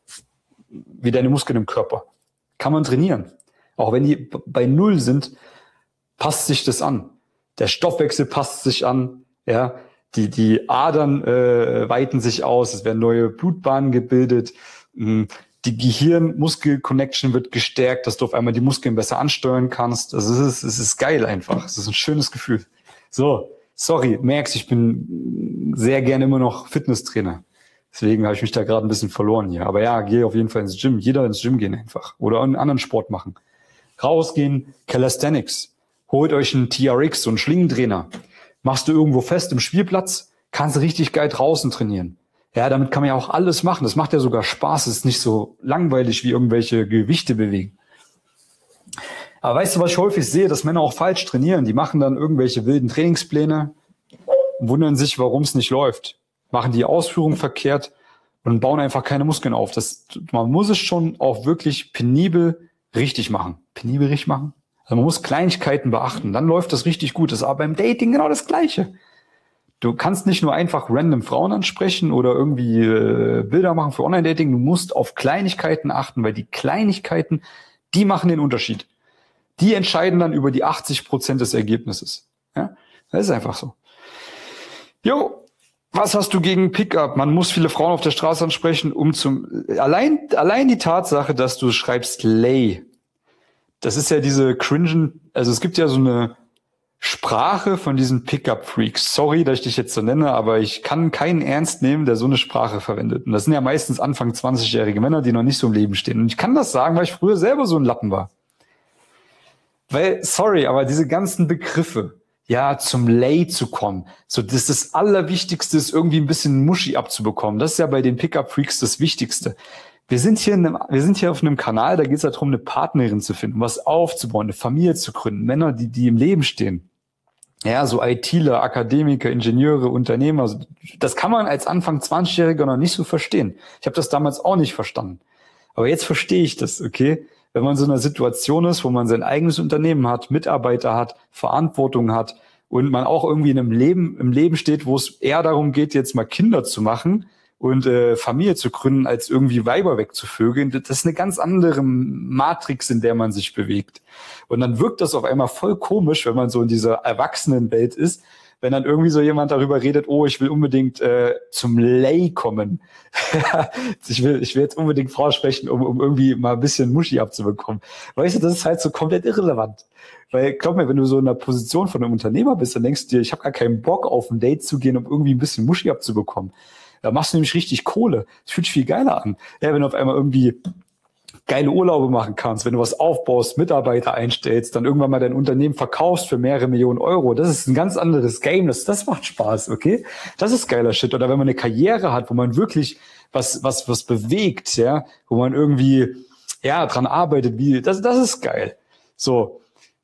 wie deine Muskeln im Körper. Kann man trainieren. Auch wenn die bei Null sind, passt sich das an. Der Stoffwechsel passt sich an, ja. Die, die Adern äh, weiten sich aus, es werden neue Blutbahnen gebildet, die Gehirn-Muskel-Connection wird gestärkt, dass du auf einmal die Muskeln besser ansteuern kannst. Also es ist, es ist geil einfach. Es ist ein schönes Gefühl. So, sorry, merkst, ich bin sehr gerne immer noch Fitnesstrainer. Deswegen habe ich mich da gerade ein bisschen verloren hier. Aber ja, geh auf jeden Fall ins Gym. Jeder ins Gym gehen einfach. Oder einen anderen Sport machen. Rausgehen, Calisthenics. Holt euch einen T R X, so einen Schlingentrainer. Machst du irgendwo fest im Spielplatz, kannst du richtig geil draußen trainieren. Ja, damit kann man ja auch alles machen. Das macht ja sogar Spaß. Es ist nicht so langweilig wie irgendwelche Gewichte bewegen. Aber weißt du, was ich häufig sehe, dass Männer auch falsch trainieren? Die machen dann irgendwelche wilden Trainingspläne und wundern sich, warum es nicht läuft. Machen die Ausführung verkehrt und bauen einfach keine Muskeln auf. Das, man muss es schon auch wirklich penibel richtig machen. Penibel richtig machen? Also man muss Kleinigkeiten beachten, dann läuft das richtig gut. Das ist aber beim Dating genau das Gleiche. Du kannst nicht nur einfach random Frauen ansprechen oder irgendwie äh, Bilder machen für Online-Dating. Du musst auf Kleinigkeiten achten, weil die Kleinigkeiten, die machen den Unterschied. Die entscheiden dann über die achtzig Prozent des Ergebnisses. Ja, das ist einfach so. Jo. Was hast du gegen Pickup? Man muss viele Frauen auf der Straße ansprechen, um zum, allein, allein die Tatsache, dass du schreibst Lay. Das ist ja diese cringen, also es gibt ja so eine Sprache von diesen Pickup-Freaks. Sorry, dass ich dich jetzt so nenne, aber ich kann keinen ernst nehmen, der so eine Sprache verwendet. Und das sind ja meistens Anfang zwanzigjährige Männer, die noch nicht so im Leben stehen. Und ich kann das sagen, weil ich früher selber so ein Lappen war. Weil, sorry, aber diese ganzen Begriffe, ja, zum Lay zu kommen. So, das das Allerwichtigste ist, irgendwie ein bisschen Muschi abzubekommen. Das ist ja bei den Pickup-Freaks das Wichtigste. Wir sind hier in einem, wir sind hier auf einem Kanal, da geht es ja darum, eine Partnerin zu finden, was aufzubauen, eine Familie zu gründen. Männer, die, die im Leben stehen. Ja, so ITler, Akademiker, Ingenieure, Unternehmer. Das kann man als Anfang zwanzigjähriger noch nicht so verstehen. Ich habe das damals auch nicht verstanden. Aber jetzt verstehe ich das, okay? Wenn man in so einer Situation ist, wo man sein eigenes Unternehmen hat, Mitarbeiter hat, Verantwortung hat und man auch irgendwie in einem Leben, im Leben steht, wo es eher darum geht, jetzt mal Kinder zu machen und äh, Familie zu gründen, als irgendwie Weiber wegzuvögeln, das ist eine ganz andere Matrix, in der man sich bewegt. Und dann wirkt das auf einmal voll komisch, wenn man so in dieser Erwachsenenwelt ist, wenn dann irgendwie so jemand darüber redet, oh, ich will unbedingt äh, zum Lay kommen. ich will ich will jetzt unbedingt Frau sprechen, um, um irgendwie mal ein bisschen Muschi abzubekommen. Weißt du, das ist halt so komplett irrelevant. Weil, glaub mir, wenn du so in der Position von einem Unternehmer bist, dann denkst du dir, ich habe gar keinen Bock, auf ein Date zu gehen, um irgendwie ein bisschen Muschi abzubekommen. Da machst du nämlich richtig Kohle. Das fühlt sich viel geiler an. Ja, wenn du auf einmal irgendwie geile Urlaube machen kannst, wenn du was aufbaust, Mitarbeiter einstellst, dann irgendwann mal dein Unternehmen verkaufst für mehrere Millionen Euro. Das ist ein ganz anderes Game. Das, das macht Spaß, okay? Das ist geiler Shit. Oder wenn man eine Karriere hat, wo man wirklich was, was, was bewegt, ja, wo man irgendwie, ja, dran arbeitet, wie, das, das ist geil. So.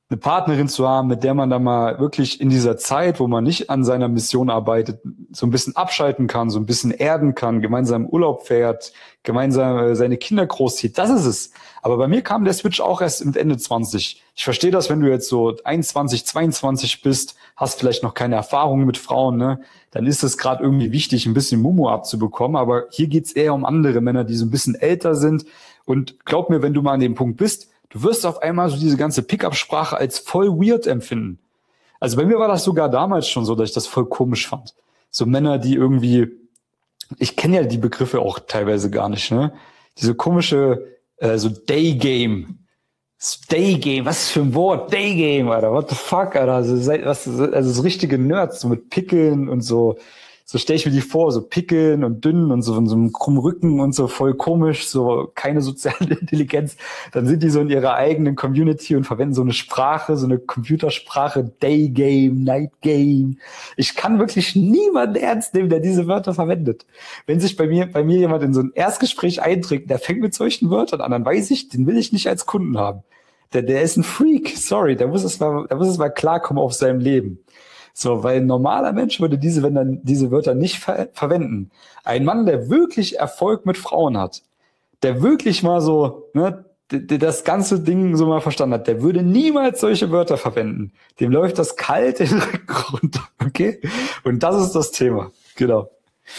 eine Partnerin zu haben, mit der man dann mal wirklich in dieser Zeit, wo man nicht an seiner Mission arbeitet, so ein bisschen abschalten kann, so ein bisschen erden kann, gemeinsam Urlaub fährt, gemeinsam seine Kinder großzieht. Das ist es. Aber bei mir kam der Switch auch erst mit Ende zwanzig. Ich verstehe das, wenn du jetzt so einundzwanzig, zweiundzwanzig bist, hast vielleicht noch keine Erfahrung mit Frauen, ne? Dann ist es gerade irgendwie wichtig, ein bisschen Mumu abzubekommen. Aber hier geht's eher um andere Männer, die so ein bisschen älter sind. Und glaub mir, wenn du mal an dem Punkt bist, du wirst auf einmal so diese ganze Pickup-Sprache als voll weird empfinden. Also bei mir war das sogar damals schon so, dass ich das voll komisch fand. So Männer, die irgendwie, ich kenne ja die Begriffe auch teilweise gar nicht, ne? Diese komische, äh, so Daygame. Daygame, was für ein Wort? Daygame, Alter, what the fuck, Alter. Also, was, also so richtige Nerds, so mit Pickeln und so. So stelle ich mir die vor, so Pickeln und dünn und so von so einem krummen Rücken und so voll komisch, so keine soziale Intelligenz. Dann sind die so in ihrer eigenen Community und verwenden so eine Sprache, so eine Computersprache, Daygame, Nightgame. Ich kann wirklich niemanden ernst nehmen, der diese Wörter verwendet. Wenn sich bei mir, bei mir jemand in so ein Erstgespräch einträgt, der fängt mit solchen Wörtern an, dann weiß ich, den will ich nicht als Kunden haben. Der, der ist ein Freak, sorry, der muss es mal, der muss es mal klarkommen auf seinem Leben. So, weil ein normaler Mensch würde diese, wenn dann diese Wörter nicht ver- verwenden. Ein Mann, der wirklich Erfolg mit Frauen hat, der wirklich mal so, ne, d- d- das ganze Ding so mal verstanden hat, der würde niemals solche Wörter verwenden. Dem läuft das kalt in den Rücken runter, okay? Und das ist das Thema, genau.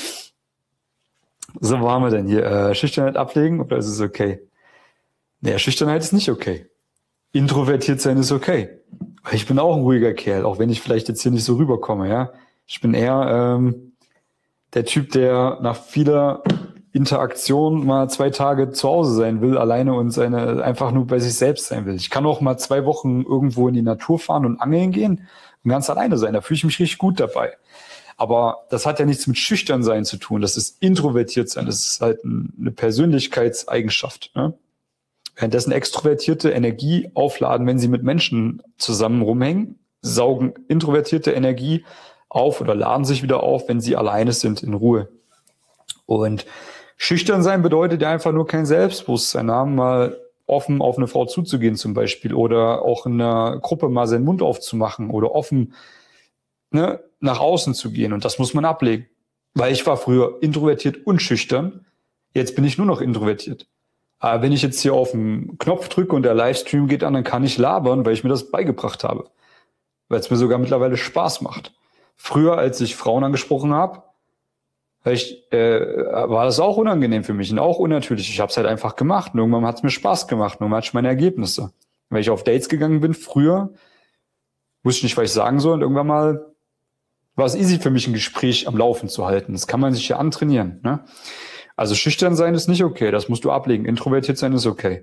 So, wo haben wir denn hier? Äh, Schüchternheit ablegen oder ist es okay? Naja, Schüchternheit ist nicht okay. Introvertiert sein ist okay. Weil ich bin auch ein ruhiger Kerl, auch wenn ich vielleicht jetzt hier nicht so rüberkomme, ja. Ich bin eher ähm, der Typ, der nach vieler Interaktion mal zwei Tage zu Hause sein will, alleine und seine einfach nur bei sich selbst sein will. Ich kann auch mal zwei Wochen irgendwo in die Natur fahren und angeln gehen und ganz alleine sein. Da fühle ich mich richtig gut dabei. Aber das hat ja nichts mit Schüchternsein zu tun. Das ist introvertiert sein. Das ist halt eine Persönlichkeitseigenschaft, ne? Währenddessen extrovertierte Energie aufladen, wenn sie mit Menschen zusammen rumhängen, saugen introvertierte Energie auf oder laden sich wieder auf, wenn sie alleine sind in Ruhe. Und schüchtern sein bedeutet ja einfach nur kein Selbstbewusstsein haben, mal offen auf eine Frau zuzugehen zum Beispiel oder auch in einer Gruppe mal seinen Mund aufzumachen oder offen, ne, nach außen zu gehen. Und das muss man ablegen. Weil ich war früher introvertiert und schüchtern. Jetzt bin ich nur noch introvertiert. Aber wenn ich jetzt hier auf den Knopf drücke und der Livestream geht an, dann kann ich labern, weil ich mir das beigebracht habe. Weil es mir sogar mittlerweile Spaß macht. Früher, als ich Frauen angesprochen habe, ich, äh, war das auch unangenehm für mich und auch unnatürlich. Ich habe es halt einfach gemacht. Und irgendwann hat es mir Spaß gemacht. Und irgendwann hatte ich meine Ergebnisse. Wenn ich auf Dates gegangen bin, früher, wusste ich nicht, was ich sagen soll. Und irgendwann mal war es easy für mich, ein Gespräch am Laufen zu halten. Das kann man sich ja antrainieren, ne? Also schüchtern sein ist nicht okay, das musst du ablegen. Introvertiert sein ist okay.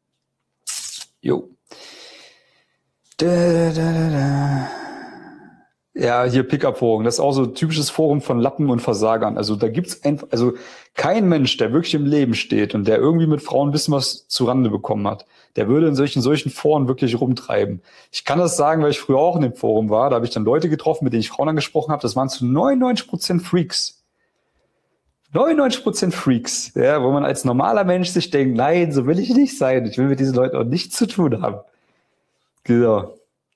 Jo. Da, da, da, da. Ja, hier Pickup-Forum, das ist auch so ein typisches Forum von Lappen und Versagern. Also da gibt's einfach, also kein Mensch, der wirklich im Leben steht und der irgendwie mit Frauen ein bisschen was zurande bekommen hat, der würde in solchen solchen Foren wirklich rumtreiben. Ich kann das sagen, weil ich früher auch in dem Forum war. Da habe ich dann Leute getroffen, mit denen ich Frauen angesprochen habe. Das waren zu neunundneunzig Prozent Freaks. neunundneunzig Prozent Freaks, ja, wo man als normaler Mensch sich denkt, nein, so will ich nicht sein. Ich will mit diesen Leuten auch nichts zu tun haben. Genau.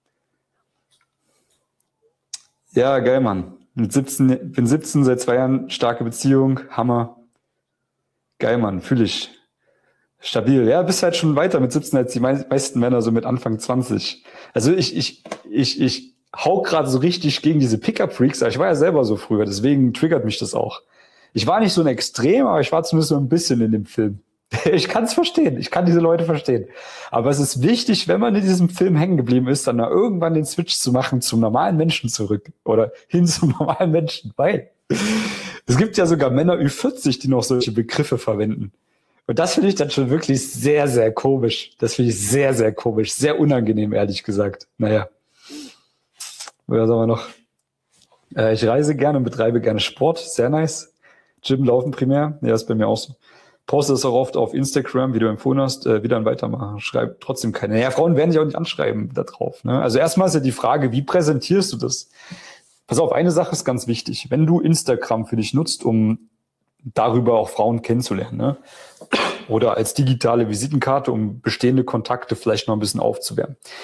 Ja, geil, Mann. Mit siebzehn, bin siebzehn, seit zwei Jahren, starke Beziehung, Hammer. Geil, Mann, fühle ich. Stabil. Ja, bist halt schon weiter mit siebzehn als die meisten Männer so mit Anfang zwanzig. Also ich, ich, ich, ich hau gerade so richtig gegen diese Pickup-Freaks, aber ich war ja selber so früher, deswegen triggert mich das auch. Ich war nicht so ein Extrem, aber ich war zumindest so ein bisschen in dem Film. Ich kann es verstehen, ich kann diese Leute verstehen. Aber es ist wichtig, wenn man in diesem Film hängen geblieben ist, dann irgendwann den Switch zu machen zum normalen Menschen zurück oder hin zum normalen Menschen. Weil es gibt ja sogar Männer Ü vierzig, die noch solche Begriffe verwenden. Und das finde ich dann schon wirklich sehr, sehr komisch. Das finde ich sehr, sehr komisch, sehr unangenehm, ehrlich gesagt. Naja, was haben wir noch? Äh, ich reise gerne und betreibe gerne Sport, sehr nice. Gym laufen primär, ja, ist bei mir auch so. Poste das auch oft auf Instagram, wie du empfohlen hast, äh, wieder ein Weitermachen. Schreib trotzdem keine. Ja, Frauen werden dich auch nicht anschreiben da drauf, ne? Also erstmal ist ja die Frage, wie präsentierst du das? Pass auf, eine Sache ist ganz wichtig. Wenn du Instagram für dich nutzt, um darüber auch Frauen kennenzulernen, ne? Oder als digitale Visitenkarte, um bestehende Kontakte vielleicht noch ein bisschen aufzuwärmen,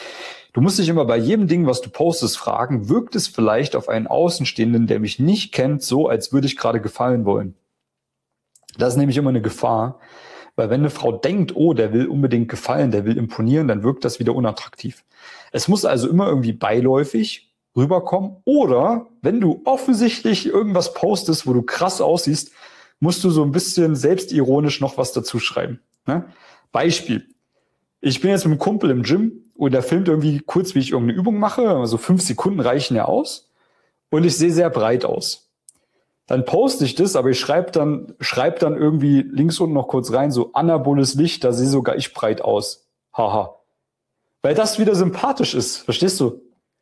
Du musst dich immer bei jedem Ding, was du postest, fragen, wirkt es vielleicht auf einen Außenstehenden, der mich nicht kennt, so, als würde ich gerade gefallen wollen. Das ist nämlich immer eine Gefahr, weil wenn eine Frau denkt, oh, der will unbedingt gefallen, der will imponieren, dann wirkt das wieder unattraktiv. Es muss also immer irgendwie beiläufig rüberkommen oder wenn du offensichtlich irgendwas postest, wo du krass aussiehst, musst du so ein bisschen selbstironisch noch was dazu schreiben. Ne? Beispiel. Ich bin jetzt mit einem Kumpel im Gym und der filmt irgendwie kurz, wie ich irgendeine Übung mache. Also fünf Sekunden reichen ja aus. Und ich sehe sehr breit aus. Dann poste ich das, aber ich schreibe dann, schreib dann irgendwie links unten noch kurz rein, so anaboles Licht, da sehe sogar ich breit aus. Haha. Weil das wieder sympathisch ist. Verstehst du?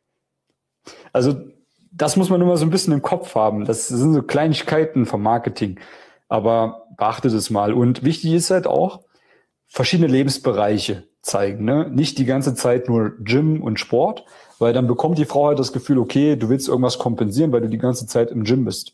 Also das muss man immer so ein bisschen im Kopf haben. Das sind so Kleinigkeiten vom Marketing. Aber beachte das mal. Und wichtig ist halt auch, verschiedene Lebensbereiche zeigen. Ne? Nicht die ganze Zeit nur Gym und Sport, weil dann bekommt die Frau halt das Gefühl, okay, du willst irgendwas kompensieren, weil du die ganze Zeit im Gym bist.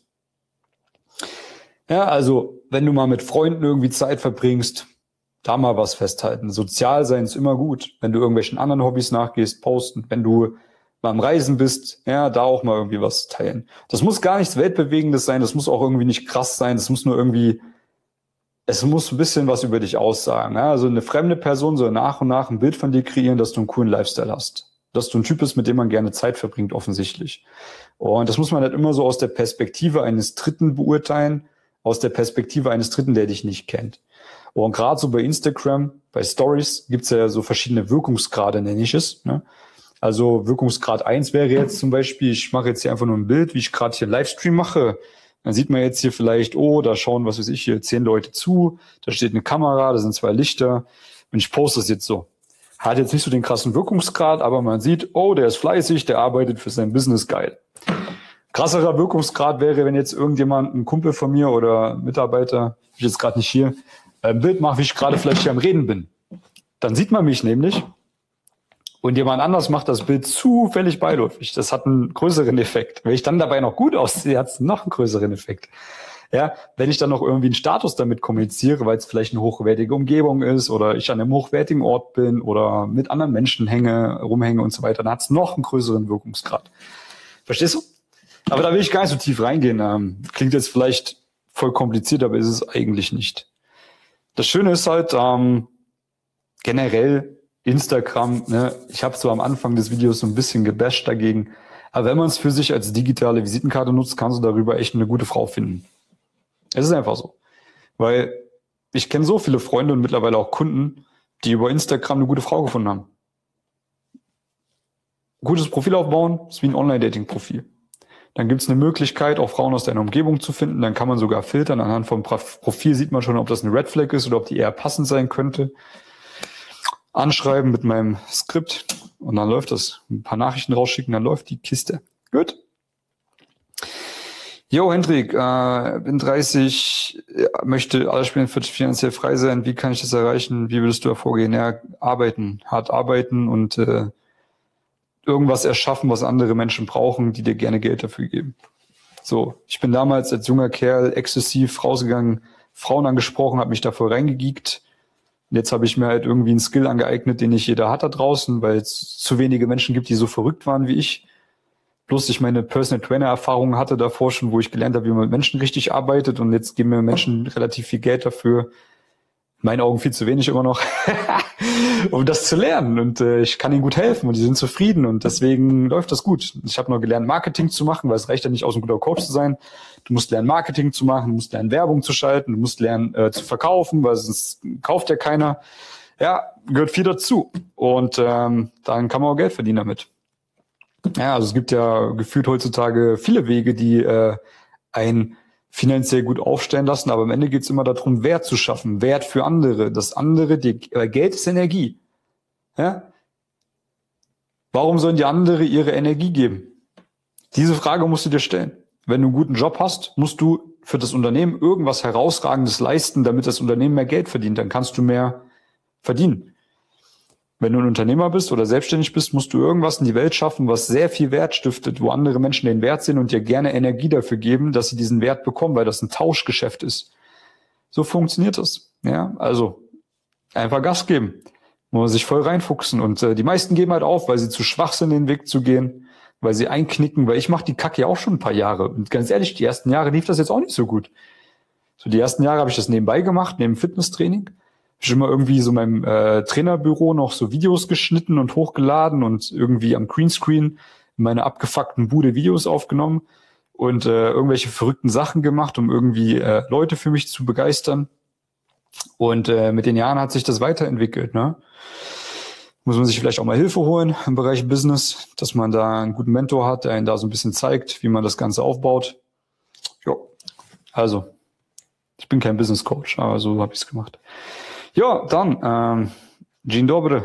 Ja, also wenn du mal mit Freunden irgendwie Zeit verbringst, da mal was festhalten. Sozial sein ist immer gut. Wenn du irgendwelchen anderen Hobbys nachgehst, posten. Wenn du mal am Reisen bist, ja, da auch mal irgendwie was teilen. Das muss gar nichts Weltbewegendes sein, das muss auch irgendwie nicht krass sein, das muss nur irgendwie, es muss ein bisschen was über dich aussagen. Ja? Also eine fremde Person soll nach und nach ein Bild von dir kreieren, dass du einen coolen Lifestyle hast. Dass du ein Typ bist, mit dem man gerne Zeit verbringt, offensichtlich. Und das muss man halt immer so aus der Perspektive eines Dritten beurteilen, aus der Perspektive eines Dritten, der dich nicht kennt. Und gerade so bei Instagram, bei Stories gibt's ja so verschiedene Wirkungsgrade, nenne ich es. Ne? Also Wirkungsgrad eins wäre jetzt zum Beispiel, ich mache jetzt hier einfach nur ein Bild, wie ich gerade hier einen Livestream mache. Dann sieht man jetzt hier vielleicht, oh, da schauen, was weiß ich, hier zehn Leute zu, da steht eine Kamera, da sind zwei Lichter und ich poste das jetzt so. Hat jetzt nicht so den krassen Wirkungsgrad, aber man sieht, oh, der ist fleißig, der arbeitet für sein Business geil. Krasserer Wirkungsgrad wäre, wenn jetzt irgendjemand, ein Kumpel von mir oder Mitarbeiter, ich jetzt gerade nicht hier, ein Bild macht, wie ich gerade vielleicht hier am Reden bin. Dann sieht man mich nämlich und jemand anders macht das Bild zufällig beiläufig. Das hat einen größeren Effekt. Wenn ich dann dabei noch gut aussehe, hat es noch einen größeren Effekt. Ja, wenn ich dann noch irgendwie einen Status damit kommuniziere, weil es vielleicht eine hochwertige Umgebung ist oder ich an einem hochwertigen Ort bin oder mit anderen Menschen hänge, rumhänge und so weiter, dann hat es noch einen größeren Wirkungsgrad. Verstehst du? Aber da will ich gar nicht so tief reingehen. Ähm, klingt jetzt vielleicht voll kompliziert, aber ist es eigentlich nicht. Das Schöne ist halt ähm, generell Instagram, ne, ich habe so am Anfang des Videos so ein bisschen gebasht dagegen, aber wenn man es für sich als digitale Visitenkarte nutzt, kannst du darüber echt eine gute Frau finden. Es ist einfach so. Weil ich kenne so viele Freunde und mittlerweile auch Kunden, die über Instagram eine gute Frau gefunden haben. Gutes Profil aufbauen ist wie ein Online-Dating-Profil. Dann gibt es eine Möglichkeit, auch Frauen aus deiner Umgebung zu finden. Dann kann man sogar filtern. Anhand vom Profil sieht man schon, ob das eine Red Flag ist oder ob die eher passend sein könnte. Anschreiben mit meinem Skript und dann läuft das. Ein paar Nachrichten rausschicken, dann läuft die Kiste. Gut. Jo, Hendrik, äh, bin dreißig, möchte alles spielen, finanziell frei sein. Wie kann ich das erreichen? Wie würdest du da vorgehen? Ja, arbeiten, hart arbeiten und äh, irgendwas erschaffen, was andere Menschen brauchen, die dir gerne Geld dafür geben. So, ich bin damals als junger Kerl exzessiv rausgegangen, Frauen angesprochen, habe mich da voll reingegeekt. Und jetzt habe ich mir halt irgendwie einen Skill angeeignet, den nicht jeder hat da draußen, weil es zu wenige Menschen gibt, die so verrückt waren wie ich. Bloß ich meine Personal Trainer Erfahrungen hatte davor schon, wo ich gelernt habe, wie man mit Menschen richtig arbeitet und jetzt geben mir Menschen relativ viel Geld dafür. In meinen Augen viel zu wenig immer noch, um das zu lernen. Und äh, ich kann ihnen gut helfen und die sind zufrieden und deswegen läuft das gut. Ich habe noch gelernt, Marketing zu machen, weil es reicht ja nicht aus, ein guter Coach zu sein. Du musst lernen, Marketing zu machen, du musst lernen, Werbung zu schalten, du musst lernen, äh, zu verkaufen, weil sonst kauft ja keiner. Ja, gehört viel dazu. Und ähm, dann kann man auch Geld verdienen damit. Ja, also es gibt ja gefühlt heutzutage viele Wege, die äh, ein finanziell gut aufstellen lassen, aber am Ende geht es immer darum, Wert zu schaffen, Wert für andere. Das andere, die, äh, Geld ist Energie. Ja? Warum sollen die andere ihre Energie geben? Diese Frage musst du dir stellen. Wenn du einen guten Job hast, musst du für das Unternehmen irgendwas Herausragendes leisten, damit das Unternehmen mehr Geld verdient. Dann kannst du mehr verdienen. Wenn du ein Unternehmer bist oder selbstständig bist, musst du irgendwas in die Welt schaffen, was sehr viel Wert stiftet, wo andere Menschen den Wert sehen und dir gerne Energie dafür geben, dass sie diesen Wert bekommen, weil das ein Tauschgeschäft ist. So funktioniert das. Ja, also einfach Gas geben. Muss man sich voll reinfuchsen. Und äh, die meisten geben halt auf, weil sie zu schwach sind, den Weg zu gehen, weil sie einknicken, weil ich mache die Kacke ja auch schon ein paar Jahre. Und ganz ehrlich, die ersten Jahre lief das jetzt auch nicht so gut. So die ersten Jahre habe ich das nebenbei gemacht, neben Fitnesstraining. Ich habe immer irgendwie so in meinem äh, Trainerbüro noch so Videos geschnitten und hochgeladen und irgendwie am Greenscreen in meiner abgefuckten Bude Videos aufgenommen und äh, irgendwelche verrückten Sachen gemacht, um irgendwie äh, Leute für mich zu begeistern. Und äh, mit den Jahren hat sich das weiterentwickelt, ne? Muss man sich vielleicht auch mal Hilfe holen im Bereich Business, dass man da einen guten Mentor hat, der einen da so ein bisschen zeigt, wie man das Ganze aufbaut. Jo, also, ich bin kein Business Coach, aber so habe ich es gemacht. Ja, dann, ähm, Dzień dobry.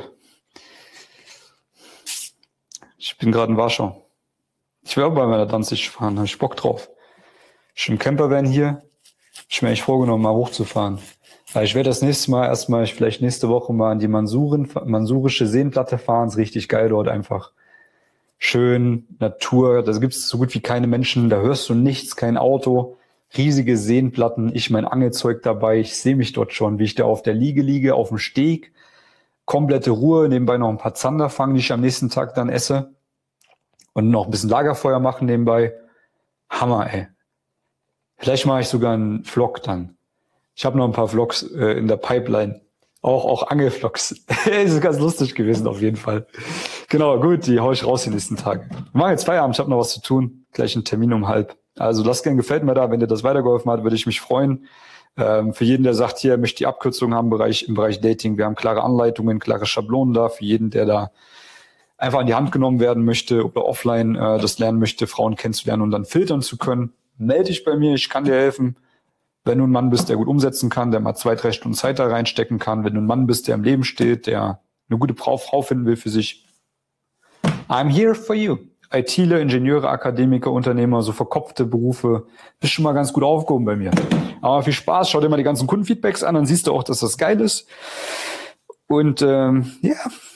Ich bin gerade in Warschau. Ich will auch bei meiner Danzig fahren, habe ich Bock drauf. Ich bin im Campervan hier. Ich mir echt vorgenommen, mal hochzufahren. Aber ich werde das nächste Mal erstmal, ich vielleicht nächste Woche mal an die Mansuren, mansurische Seenplatte fahren. Ist richtig geil dort einfach. Schön, Natur, da gibt es so gut wie keine Menschen, da hörst du nichts, kein Auto. Riesige Seenplatten, ich mein Angelzeug dabei, ich sehe mich dort schon, wie ich da auf der Liege liege, auf dem Steg. Komplette Ruhe, nebenbei noch ein paar Zander fangen, die ich am nächsten Tag dann esse. Und noch ein bisschen Lagerfeuer machen nebenbei. Hammer, ey. Vielleicht mache ich sogar einen Vlog dann. Ich habe noch ein paar Vlogs äh, in der Pipeline. Auch, auch Angelvlogs. Das ist ganz lustig gewesen auf jeden Fall. Genau, gut, die hau ich raus die nächsten Tage. Wir machen jetzt Feierabend, ich habe noch was zu tun. Gleich einen Termin um halb. Also das gern gefällt mir da. Wenn dir das weitergeholfen hat, würde ich mich freuen. Ähm, für jeden, der sagt, hier, er möchte die Abkürzung haben im Bereich, im Bereich Dating. Wir haben klare Anleitungen, klare Schablonen da. Für jeden, der da einfach an die Hand genommen werden möchte oder offline äh, das lernen möchte, Frauen kennenzulernen und dann filtern zu können, melde dich bei mir, ich kann dir helfen. Wenn du ein Mann bist, der gut umsetzen kann, der mal zwei, drei Stunden Zeit da reinstecken kann, wenn du ein Mann bist, der im Leben steht, der eine gute Frau, Frau finden will für sich, I'm here for you. ITler, Ingenieure, Akademiker, Unternehmer, so verkopfte Berufe, bist schon mal ganz gut aufgehoben bei mir. Aber viel Spaß, schau dir mal die ganzen Kundenfeedbacks an, dann siehst du auch, dass das geil ist. Und ähm, ja,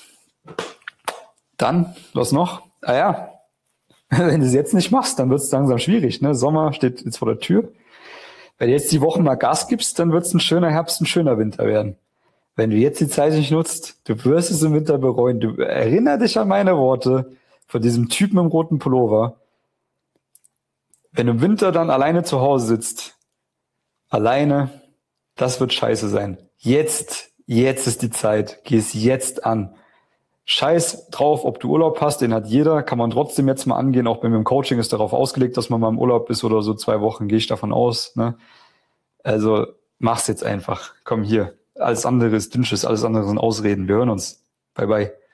dann, was noch? Ah ja, wenn du es jetzt nicht machst, dann wird es langsam schwierig. Ne? Sommer steht jetzt vor der Tür. Wenn du jetzt die Wochen mal Gas gibst, dann wird es ein schöner Herbst, ein schöner Winter werden. Wenn du jetzt die Zeit nicht nutzt, du wirst es im Winter bereuen. Du erinner dich an meine Worte von diesem Typen im roten Pullover. Wenn du im Winter dann alleine zu Hause sitzt, alleine, das wird scheiße sein. Jetzt, jetzt ist die Zeit. Geh es jetzt an. Scheiß drauf, ob du Urlaub hast, den hat jeder, kann man trotzdem jetzt mal angehen. Auch bei mir im Coaching ist darauf ausgelegt, dass man mal im Urlaub ist oder so zwei Wochen, gehe ich davon aus. Ne? Also mach's jetzt einfach. Komm hier. Alles andere ist Dünnschiss, alles andere sind Ausreden. Wir hören uns. Bye, bye.